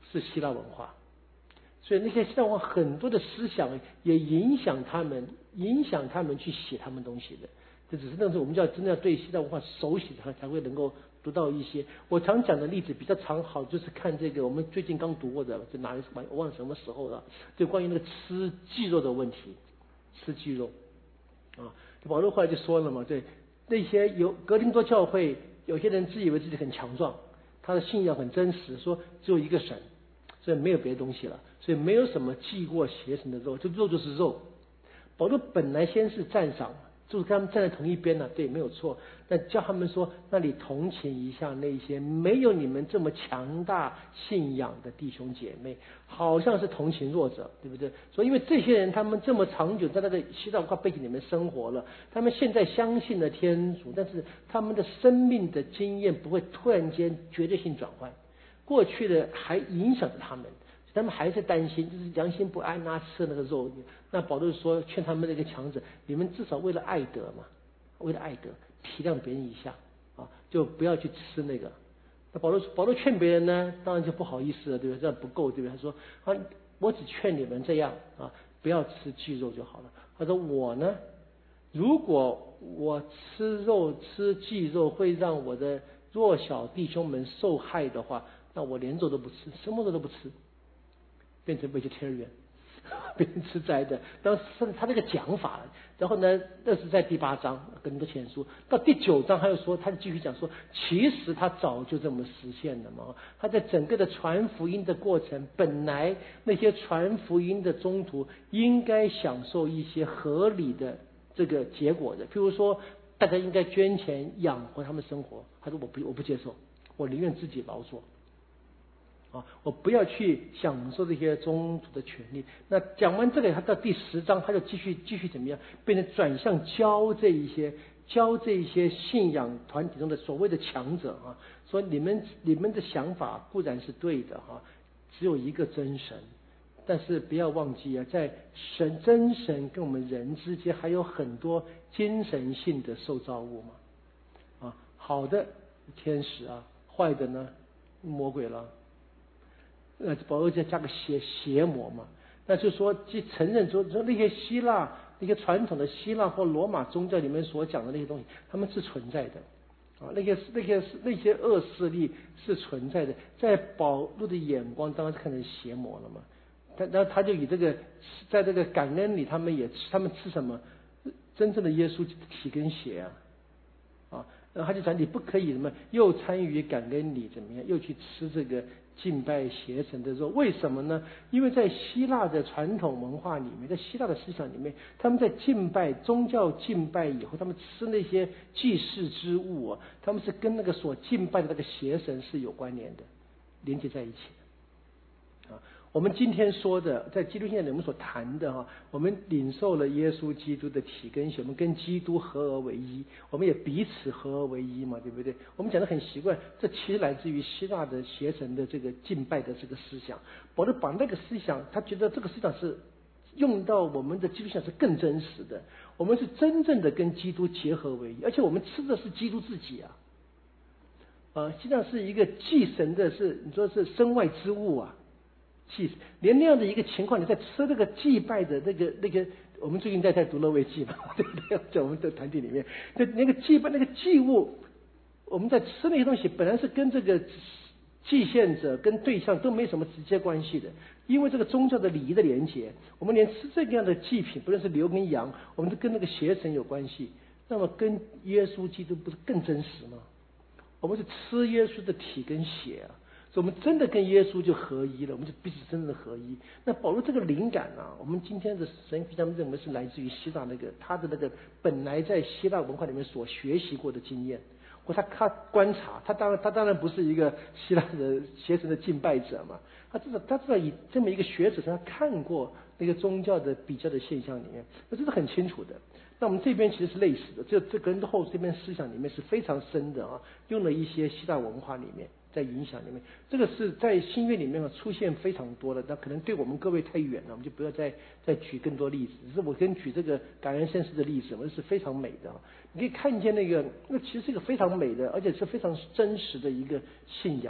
是希腊文化，所以那些希腊文化很多的思想也影响他们去写他们东西的。这只是那时候我们真的要对希腊文化熟悉，才会能够读到一些。我常讲的例子比较常好，就是看这个我们最近刚读过的，就我忘了什么时候了，就关于那个吃鸡肉的问题，吃鸡肉啊，保罗后来就说了嘛，对那些有格林多教会，有些人自以为自己很强壮，他的信仰很真实，说只有一个神，所以没有别的东西了，所以没有什么祭过邪神的肉，就肉就是肉。保罗本来先是赞赏，就是跟他们站在同一边呢，对，没有错。但叫他们说，那你同情一下那些没有你们这么强大信仰的弟兄姐妹，好像是同情弱者，对不对？所以因为这些人他们这么长久在那个希腊文化背景里面生活了，他们现在相信了天主，但是他们的生命的经验不会突然间绝对性转换，过去的还影响着他们。他们还是担心，就是良心不安啊，吃那个肉。那保罗说，劝他们那个强者，你们至少为了爱德嘛，为了爱德体谅别人一下啊，就不要去吃那个。那保罗劝别人呢，当然就不好意思了，对不对？这样不够，对不对？他说啊，我只劝你们这样啊，不要吃鸡肉就好了。他说我呢，如果我吃鸡肉会让我的弱小弟兄们受害的话，那我连肉都不吃，什么肉都不吃。变成 vegetarian， 变成吃斋的。当时他这个讲法，然后呢，那是在第8章跟多前书，到第9章他又说，他继续讲说，其实他早就这么实现了嘛。他在整个的传福音的过程，本来那些传福音的宗徒应该享受一些合理的这个结果的，譬如说大家应该捐钱养活他们生活。他说我不接受，我宁愿自己劳作。啊，我不要去享受这些宗徒的权利。那讲完这个，他到第10章，他就继续怎么样，变成转向教这一些信仰团体中的所谓的强者啊，说你们的想法固然是对的哈，只有一个真神，但是不要忘记啊，在真神跟我们人之间还有很多精神性的受造物嘛。啊，好的天使啊，坏的呢魔鬼了。保罗再加个邪魔嘛，那就说即承认说那些那些传统的希腊或罗马宗教里面所讲的那些东西，他们是存在的啊，那些恶势力是存在的，在保罗的眼光当然是看成邪魔了嘛。然后他就以这个在这个感恩里，他们吃什么？真正的耶稣体跟血啊，然后他就讲你不可以什么又参与感恩礼怎么样，又去吃这个敬拜邪神的肉。为什么呢？因为在希腊的传统文化里面，在希腊的思想里面，他们在宗教敬拜以后，他们吃那些祭祀之物啊，他们是跟那个所敬拜的那个邪神是有关联的，连接在一起的啊。我们今天说的，在基督教里我们所谈的哈，我们领受了耶稣基督的体跟血，我们跟基督合而为一，我们也彼此合而为一嘛，对不对？我们讲的很习惯，这其实来自于希腊的邪神的这个敬拜的这个思想。保罗把那个思想，他觉得这个思想是用到我们的基督教是更真实的，我们是真正的跟基督结合为一，而且我们吃的是基督自己啊，实际上是一个祭神的是你说是身外之物啊。连那样的一个情况，你在吃这个祭拜的那个，我们最近在读乐味祭嘛，对不对？在我们的团体里面，那个祭拜那个祭物，我们在吃那些东西，本来是跟这个祭献者跟对象都没什么直接关系的，因为这个宗教的礼仪的连结，我们连吃这个样的祭品，不论是牛跟羊，我们都跟那个邪神有关系。那么跟耶稣基督不是更真实吗？我们是吃耶稣的体跟血啊。所以我们真的跟耶稣就合一了，我们就彼此真正的合一。那保罗这个灵感啊，我们今天的神学家认为是来自于希腊他的那个本来在希腊文化里面所学习过的经验，或他观察，他当然不是一个希腊的邪神的敬拜者嘛，他知道以这么一个学者，他看过那个宗教的比较的现象里面，那这是很清楚的。那我们这边其实是类似的，这跟后这边思想里面是非常深的啊，用了一些希腊文化里面。在影响里面，这个是在新约里面出现非常多的，那可能对我们各位太远了，我们就不要再举更多例子。只是我跟举这个感恩圣事的例子，我是非常美的。你可以看见那其实是一个非常美的，而且是非常真实的一个信仰啊。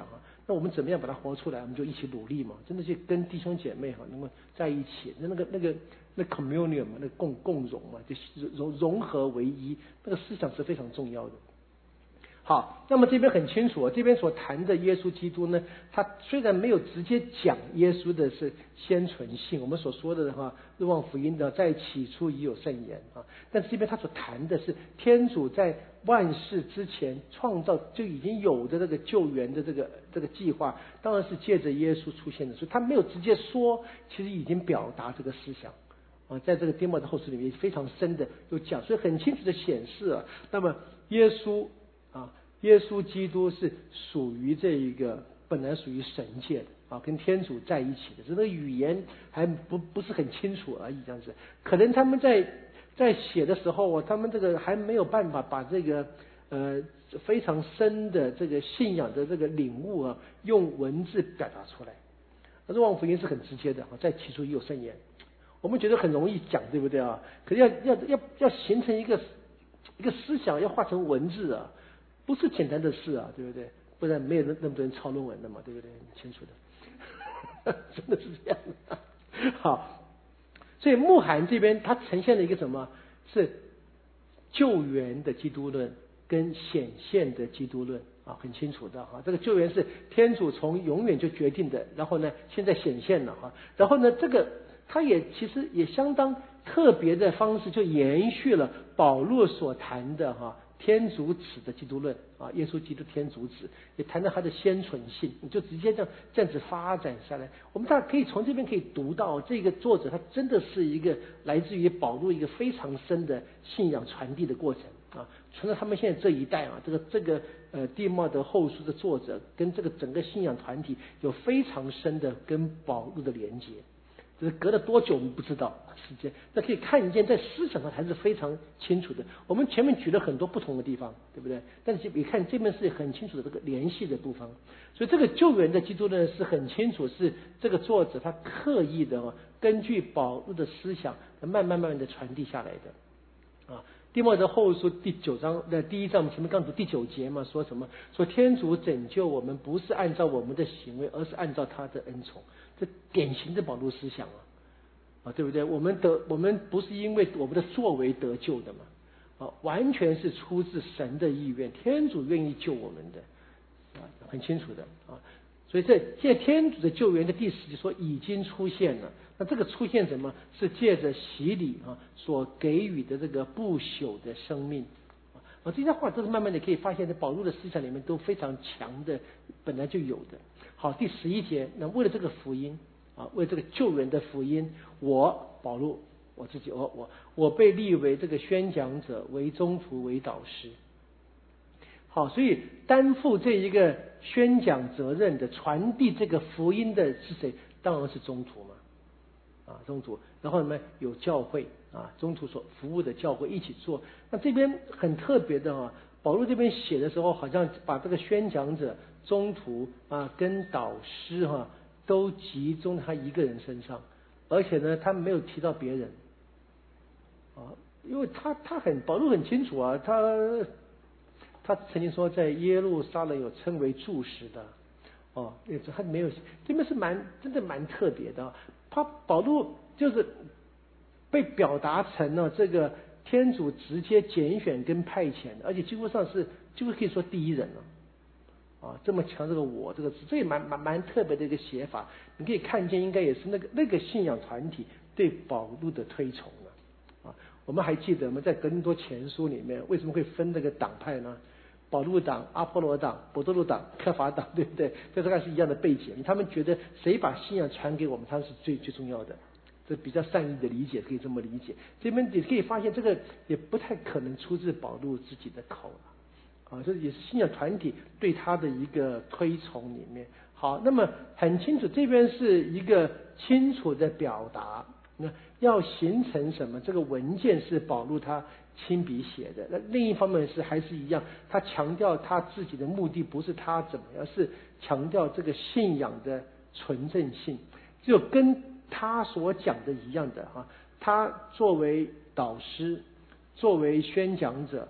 那我们怎么样把它活出来？我们就一起努力嘛，真的去跟弟兄姐妹能够在一起，那 communion 嘛，那共融嘛，就融合为一，那个思想是非常重要的。好，那么这边很清楚，这边所谈的耶稣基督呢，他虽然没有直接讲耶稣的是先存性，我们所说的话，若望福音的在起初已有圣言啊，但是这边他所谈的是天主在万事之前创造就已经有的这个救援的这个计划，当然是借着耶稣出现的，所以他没有直接说，其实已经表达这个思想啊，在这个丁默的后书里面非常深的有讲，所以很清楚的显示啊，那么耶稣基督是属于这一个本来属于神界的啊，跟天主在一起的，这个语言还不是很清楚而已，这样子。可能他们在写的时候，他们这个还没有办法把这个非常深的这个信仰的这个领悟啊，用文字表达出来。若望福音是很直接的啊，在起初已有圣言，我们觉得很容易讲，对不对啊？可是要形成一个思想，要化成文字啊。不是简单的事啊，对不对？不然没有那么多人抄论文的嘛，对不对？很清楚的，真的是这样的。好，所以慕寒这边它呈现了一个什么？是救援的基督论跟显现的基督论啊，很清楚的啊。这个救援是天主从永远就决定的，然后呢，现在显现了啊。然后呢，这个它其实也相当特别的方式，就延续了保罗所谈的天主子的基督论啊，耶稣基督天主子，也谈到他的先存性，你就直接这样子发展下来。我们大家可以从这边可以读到，这个作者他真的是一个来自于保罗一个非常深的信仰传递的过程啊，传到他们现在这一代啊，这个蒂莫德后书的作者跟这个整个信仰团体有非常深的跟保罗的连接。就是隔了多久我们不知道时间，那可以看见在思想上还是非常清楚的。我们前面举了很多不同的地方，对不对？但是你看这边是很清楚的这个联系的部分，所以这个救援的基督呢是很清楚，是这个作者他刻意的根据保罗的思想慢慢的传递下来的啊。蒂莫德后书第9章的第1章，我们前面刚读第9节嘛，说什么？说天主拯救我们不是按照我们的行为，而是按照他的恩宠。这典型的保罗思想啊，对不对？我们不是因为我们的作为得救的嘛，啊，完全是出自神的意愿，天主愿意救我们的，啊，很清楚的啊。所以借天主的救援的第10节说已经出现了，那这个出现什么？是借着洗礼所给予的这个不朽的生命啊。这些话都是慢慢的可以发现，在保罗的思想里面都非常强的，本来就有的。好，第11节，那为了这个福音啊，为这个救人的福音，我保罗我自己我被立为这个宣讲者，为宗徒，为导师。好，所以担负这一个宣讲责任的、传递这个福音的是谁？当然是宗徒嘛，啊，宗徒。然后呢，有教会啊，宗徒所服务的教会一起做。那这边很特别的啊，保罗这边写的时候，好像把这个宣讲者、宗徒啊跟导师都集中在他一个人身上，而且呢，他没有提到别人啊，因为保罗很清楚啊，他曾经说在耶路撒冷有称为柱石的哦，他没有，这边是真的蛮特别的。保罗就是被表达成了这个天主直接拣选跟派遣的，而且几乎可以说第一人了啊，这么强这个我这个字，这也蛮特别的一个写法。你可以看见，应该也是那个信仰团体对保罗的推崇了啊。我们还记得我们在格林多前书里面为什么会分这个党派呢？保禄党、阿波罗党、伯多禄党、科法党，对不对？这大概是一样的背景。他们觉得谁把信仰传给我们，他是最重要的。这比较善意的理解，可以这么理解。这边也可以发现，这个也不太可能出自保禄自己的口啊，这也是信仰团体对他的一个推崇里面。好，那么很清楚，这边是一个清楚的表达。那要形成什么？这个文件是保禄他亲笔写的。那另一方面还是一样，他强调他自己的目的不是他怎么样，是强调这个信仰的纯正性，就跟他所讲的一样的他作为导师，作为宣讲者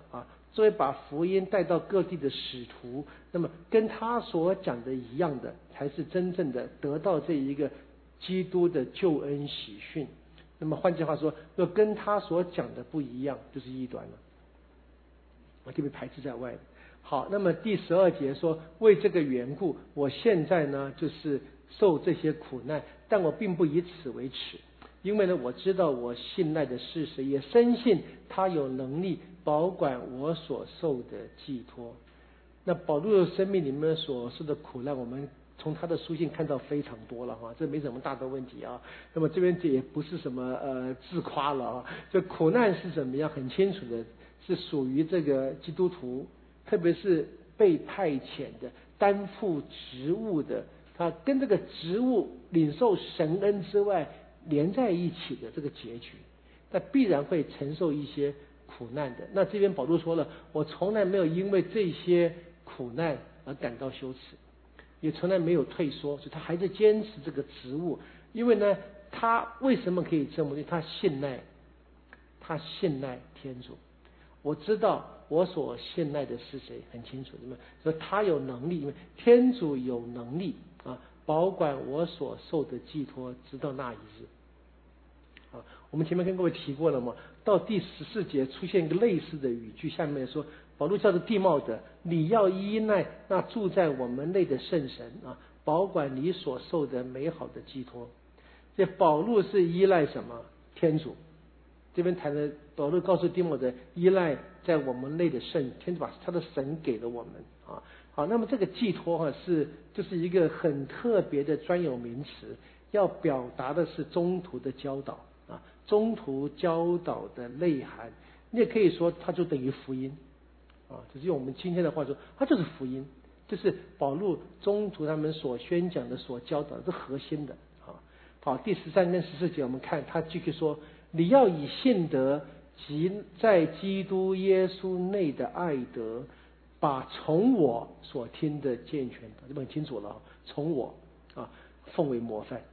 作为把福音带到各地的使徒，那么跟他所讲的一样的，才是真正的得到这一个基督的救恩喜讯。那么换句话说，若跟他所讲的不一样，就是异端了，我就被排斥在外了。好，那么第12节说，为这个缘故，我现在呢就是受这些苦难，但我并不以此为耻，因为呢我知道我信赖的是谁，也深信他有能力保管我所受的寄托。那保罗的生命里面所受的苦难，我们从他的书信看到非常多了哈，这没什么大的问题啊。那么这边这也不是什么自夸了啊，这苦难是怎么样，很清楚的，是属于这个基督徒，特别是被派遣的、担负职务的，他跟这个职务领受神恩之外连在一起的这个结局，那必然会承受一些苦难的。那这边保罗说了，我从来没有因为这些苦难而感到羞耻，也从来没有退缩，所以他还是坚持这个职务。因为呢，他为什么可以这么？因为他信赖天主。我知道我所信赖的是谁，很清楚，对吗？所以他有能力，因为天主有能力啊，保管我所受的寄托，直到那一日。啊，我们前面跟各位提过了嘛，到第14节出现一个类似的语句，下面说，保罗叫做地茂德，你要依赖那住在我们内的圣神啊，保管你所受的美好的寄托。这保罗是依赖什么？天主。这边谈的保罗告诉地茂德，依赖在我们内的圣天主，把他的神给了我们啊。好，那么这个寄托就是一个很特别的专有名词，要表达的是中途的教导啊，中途教导的内涵。你也可以说它就等于福音啊，就是用我们今天的话说，它就是福音，就是保罗中途他们所宣讲的、所教导的是核心的啊。好，第13跟14节我们看他继续说，你要以信德及在基督耶稣内的爱德，把从我所听的健全，这很清楚了，从我啊奉为模范，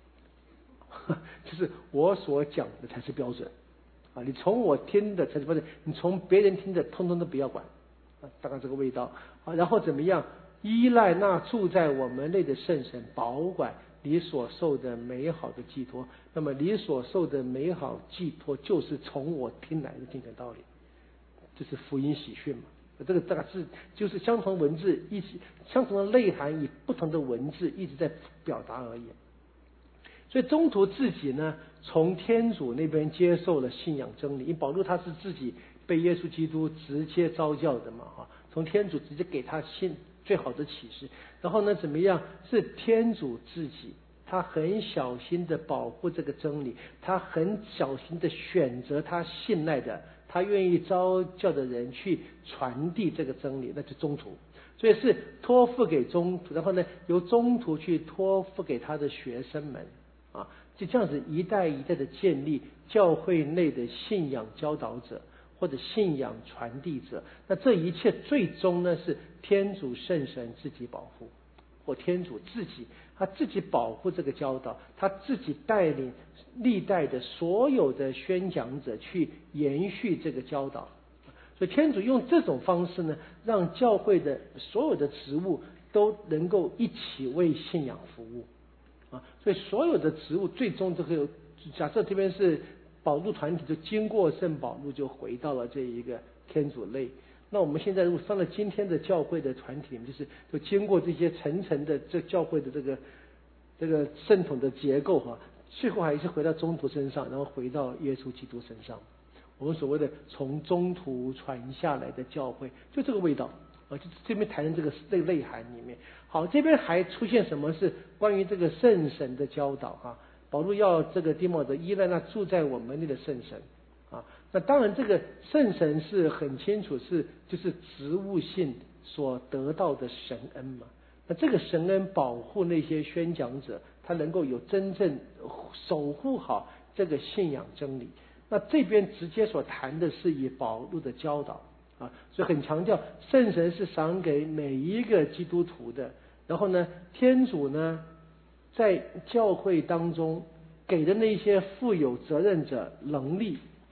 就是我所讲的才是标准啊，你从我听的才是标准，你从别人听的通通都不要管啊，大概这个味道啊。然后怎么样？依赖那住在我们内的圣神，保管你所受的美好的寄托。那么你所受的美好寄托，就是从我听来的精神道理，就是福音喜讯嘛。这个大概是就是相同文字一起，相同的内涵，以不同的文字一直在表达而已。所以中途自己呢，从天主那边接受了信仰真理，因为保罗他是自己被耶稣基督直接召教的嘛，从天主直接给他信最好的启示。然后呢，怎么样？是天主自己，他很小心的保护这个真理，他很小心的选择他信赖的，他愿意召教的人去传递这个真理，那就中途。所以是托付给中途，然后呢，由中途去托付给他的学生们啊，就这样子一代一代的建立教会内的信仰教导者或者信仰传递者。那这一切最终呢，是天主圣神自己保护，或天主他自己保护这个教导，他自己带领历代的所有的宣讲者去延续这个教导。所以天主用这种方式呢，让教会的所有的职务都能够一起为信仰服务啊。所以所有的职务最终都会有，假设这边是保禄团体，就经过圣保禄就回到了这一个天主类。那我们现在如果放在今天的教会的团体里面，就经过这些层层的这教会的这个圣统的结构最后还是回到中途身上，然后回到耶稣基督身上。我们所谓的从中途传下来的教会，就这个味道啊，就这边谈的这个内涵里面。好，这边还出现什么是关于这个圣神的教导啊？保罗要这个地茂德依赖那住在我们内的圣神啊。那当然，这个圣神是很清楚就是职务性所得到的神恩嘛。那这个神恩保护那些宣讲者，他能够有真正守护好这个信仰真理。那这边直接所谈的是以保禄的教导啊，所以很强调圣神是赏给每一个基督徒的。然后呢，天主呢在教会当中给的那些负有责任者能力啊，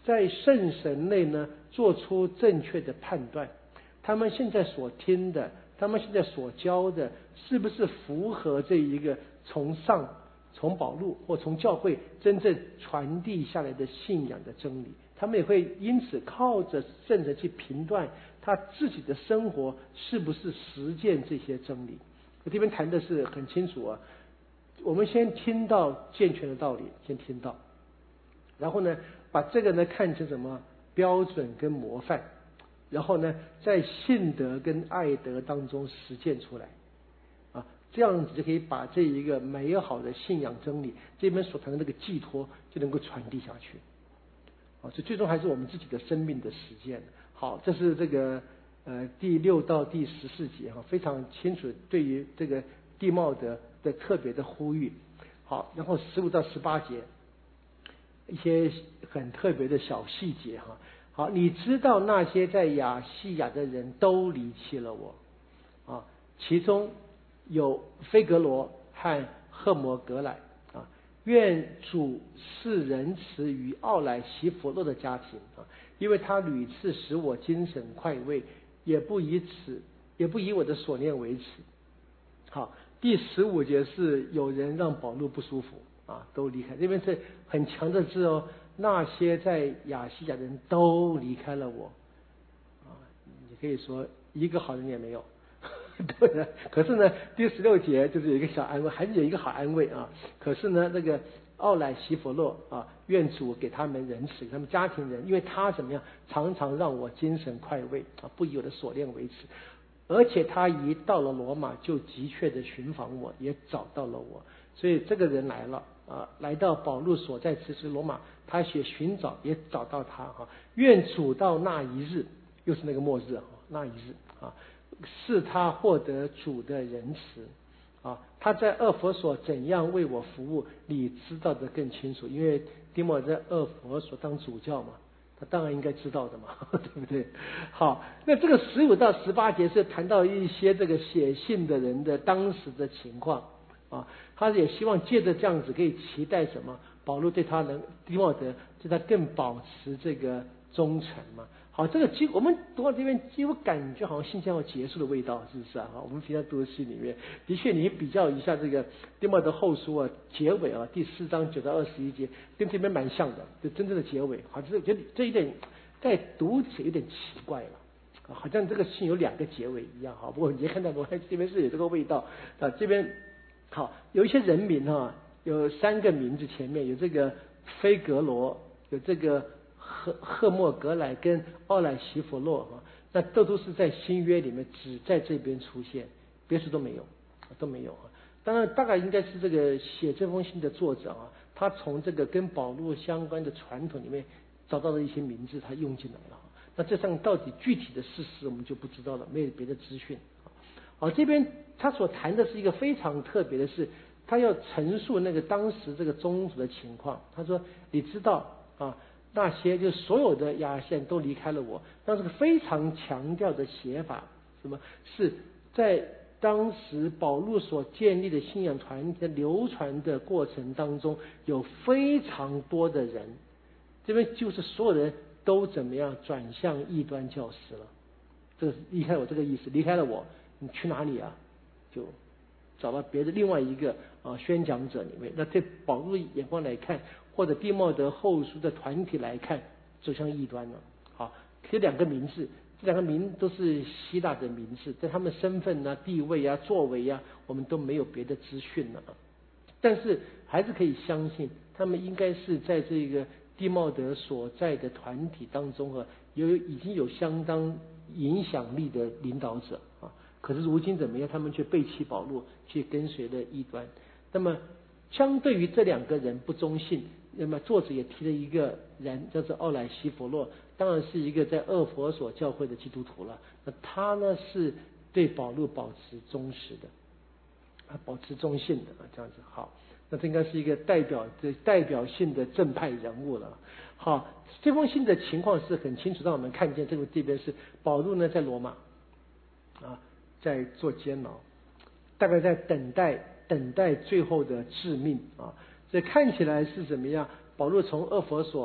在圣神内呢做出正确的判断，他们现在所听的，他们现在所教的，是不是符合这一个从保禄或从教会真正传递下来的信仰的真理？他们也会因此靠着圣神去评断他自己的生活是不是实践这些真理。我这边谈的是很清楚啊，我们先听到健全的道理，先听到，然后呢把这个呢看成什么标准跟模范，然后呢在信德跟爱德当中实践出来啊，这样子就可以把这一个美好的信仰真理这边所谈的那个寄托就能够传递下去啊，所以最终还是我们自己的生命的实践。好，这是这个第6到第14节哈，非常清楚对于这个地茂德的特别的呼吁。好，然后15到18节一些很特别的小细节哈。好，你知道那些在亚细亚的人都离弃了我啊，其中有菲格罗和赫摩格莱啊，愿主是仁慈于奥乃西弗洛的家庭啊，因为他屡次使我精神快慰，也不以我的所念为耻。好，第15节是有人让保禄不舒服啊，都离开，这边是很强的字哦，那些在亚细亚人都离开了我啊，你可以说一个好人也没有。对的，可是呢，第16节就是有一个小安慰，还是有一个好安慰啊。可是呢，那个奥乃西弗洛啊，愿主给他们仁慈，给他们家庭人，因为他怎么样，常常让我精神快慰啊，不以我的所念为耻。而且他一到了罗马，就急切的寻访我，也找到了我。所以这个人来了啊，来到保禄所在之时罗马，他写寻找也找到他哈。愿主到那一日，又是那个末日啊，那一日啊。是他获得主的仁慈啊，他在厄弗所怎样为我服务，你知道的更清楚，因为丁默在厄弗所当主教嘛，他当然应该知道的嘛，对不对？好，那这个15到18节是谈到一些这个写信的人的当时的情况啊，他也希望借着这样子可以期待什么，保禄对他丁默德对他更保持这个忠诚嘛。好，这个我们读到这边，几乎感觉好像信将要结束的味道，是不是啊？我们平常读的书里面，的确，你比较一下这个丁默德后书啊，结尾啊，第4章9到21节，跟这边蛮像的，就真正的结尾。好，这觉得这一点在读起有点奇怪了，好像这个信有2个结尾一样。好，不过你看到我这边是有这个味道啊，这边好有一些人名哈，有3个名字前面有这个菲格罗，有这个赫莫格莱跟奥乃西弗洛啊，那都是在新约里面只在这边出现，别处都没有啊。当然大概应该是这个写这封信的作者啊，他从这个跟保禄相关的传统里面找到了一些名字，他用进来了。那这上到底具体的事实我们就不知道了，没有别的资讯。好，这边他所谈的是一个非常特别的事，他要陈述那个当时这个宗族的情况。他说你知道啊，那些就所有的亚细亚人都离开了我，那是个非常强调的写法，什么是在当时保禄所建立的信仰团体流传的过程当中，有非常多的人，这边就是所有人都怎么样转向异端教师了，这是离开我这个意思，离开了我，你去哪里啊？就找到别的另外一个宣讲者里面。那对保禄眼光来看，或者丁默德后书的团体来看，走向异端了。好，这2个名字，这2个名都是希腊的名字，在他们身份啊、地位啊、作为啊，我们都没有别的资讯了。但是还是可以相信，他们应该是在这个丁默德所在的团体当中啊，已经有相当影响力的领导者啊。可是如今怎么样？他们却背弃保禄，去跟随了异端。那么相对于这2个人不忠信，那么作者也提了一个人，叫做奥乃西弗洛，当然是一个在厄弗所教会的基督徒了。那他呢是对保禄保持忠实的，保持忠信的这样子。好，那这应该是一个代表性的正派人物了。好，这封信的情况是很清楚，让我们看见这边是保禄呢在罗马啊，在做监牢，大概在等待最后的致命啊。所以看起来是怎么样？保禄从厄弗所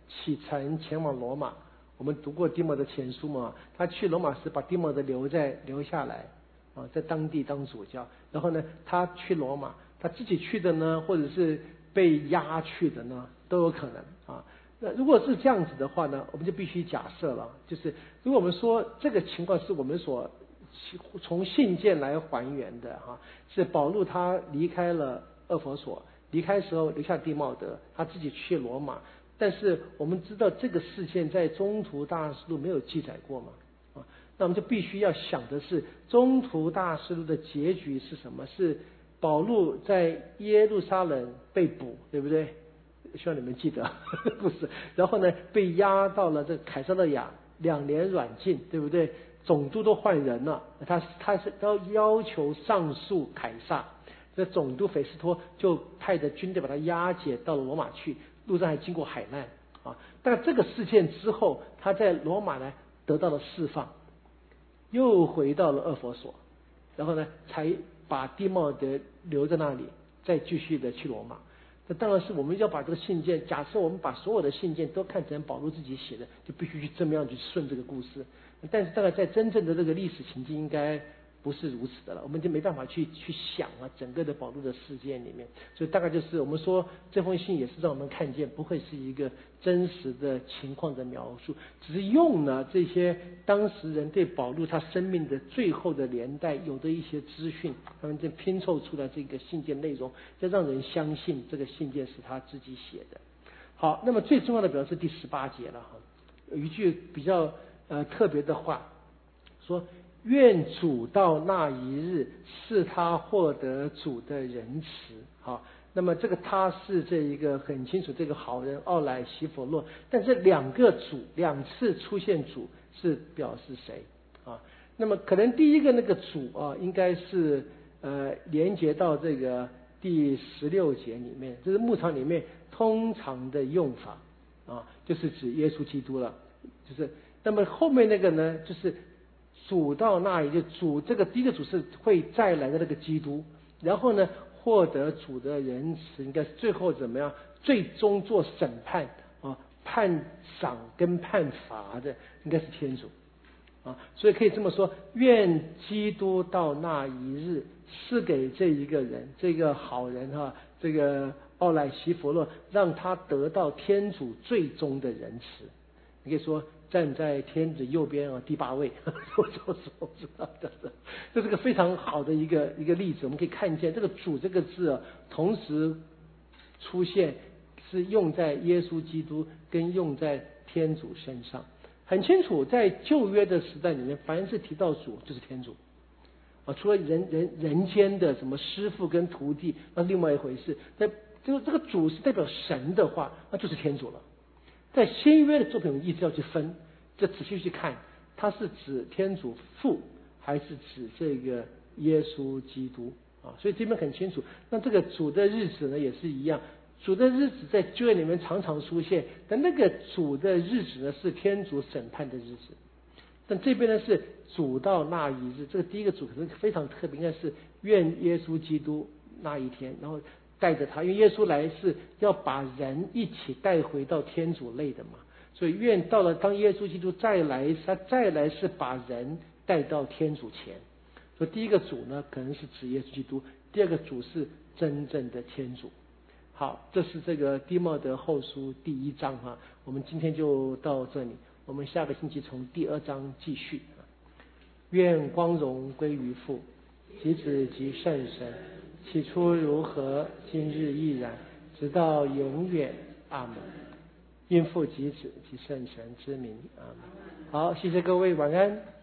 启程前往罗马。我们读过蒂莫德前书嘛，他去罗马时把蒂莫德留下来啊，在当地当主教。然后呢，他去罗马，他自己去的呢，或者是被押去的呢，都有可能啊。那如果是这样子的话呢，我们就必须假设了，就是如果我们说这个情况是我们所从信件来还原的哈，是保禄他离开了厄弗所，离开时候留下弟茂德，他自己去罗马。但是我们知道这个事件在中途大事录没有记载过嘛，啊，那我们就必须要想的是中途大事录的结局是什么？是保禄在耶路撒冷被捕，对不对？希望你们记得故事。然后呢，被押到了这凯撒勒雅，2年软禁，对不对？总督都换人了，他是要求上诉凯撒，这总督斐斯托就派着军队把他押解到了罗马去。路上还经过海难啊，但这个事件之后，他在罗马呢得到了释放，又回到了厄弗所，然后呢才把弟茂德留在那里，再继续的去罗马。那当然是我们要把这个信件，假设我们把所有的信件都看成保罗自己写的，就必须去这么样去顺这个故事。但是大概在真正的这个历史情境应该不是如此的了，我们就没办法去想啊，整个的保禄的事件里面，所以大概就是我们说这封信也是让我们看见不会是一个真实的情况的描述，只是用了这些当时人对保禄他生命的最后的年代有的一些资讯，他们就拼凑出来这个信件内容，要让人相信这个信件是他自己写的。好，那么最重要的表示第18节了哈，有一句比较特别的话，说愿主到那一日使他获得主的仁慈。好，那么这个他是这一个很清楚，这个好人奥乃西弗洛，但这2个主2次出现主是表示谁啊？那么可能第一个那个主啊，应该是连接到这个第16节里面，这是牧场里面通常的用法啊，就是指耶稣基督了，就是那么后面那个呢，就是主到那一日，主这个第一个主是会再来的那个基督，然后呢获得主的仁慈，应该是最后怎么样？最终做审判啊，判赏跟判罚的应该是天主啊，所以可以这么说，愿基督到那一日是给这一个人，这个好人哈，这个奥乃西弗洛，让他得到天主最终的仁慈。你可以说站在天子右边啊，第8位，我知道的，这是个非常好的一个例子。我们可以看见这个主这个字啊，同时出现是用在耶稣基督跟用在天主身上，很清楚。在旧约的时代里面，凡是提到主就是天主啊，除了人间的什么师傅跟徒弟，那另外一回事。在这个主是代表神的话，那就是天主了。在新约的作品，我们一直要去分，就仔细去看，它是指天主父还是指这个耶稣基督啊？所以这边很清楚。那这个主的日子呢，也是一样，主的日子在旧约里面常常出现，但那个主的日子呢，是天主审判的日子。但这边呢是主到那一日，这个第一个主可能非常特别，应该是愿耶稣基督那一天，然后带着他，因为耶稣来是要把人一起带回到天主类的嘛，所以愿到了当耶稣基督再来，他再来是把人带到天主前。所以第一个主呢，可能是指耶稣基督；第二个主是真正的天主。好，这是这个弟茂德后书第1章哈，我们今天就到这里，我们下个星期从第2章继续。愿光荣归于父、及子及圣神，起初如何，今日亦然，直到永远。阿们。因父及子及圣神之名。阿们。好，谢谢各位，晚安。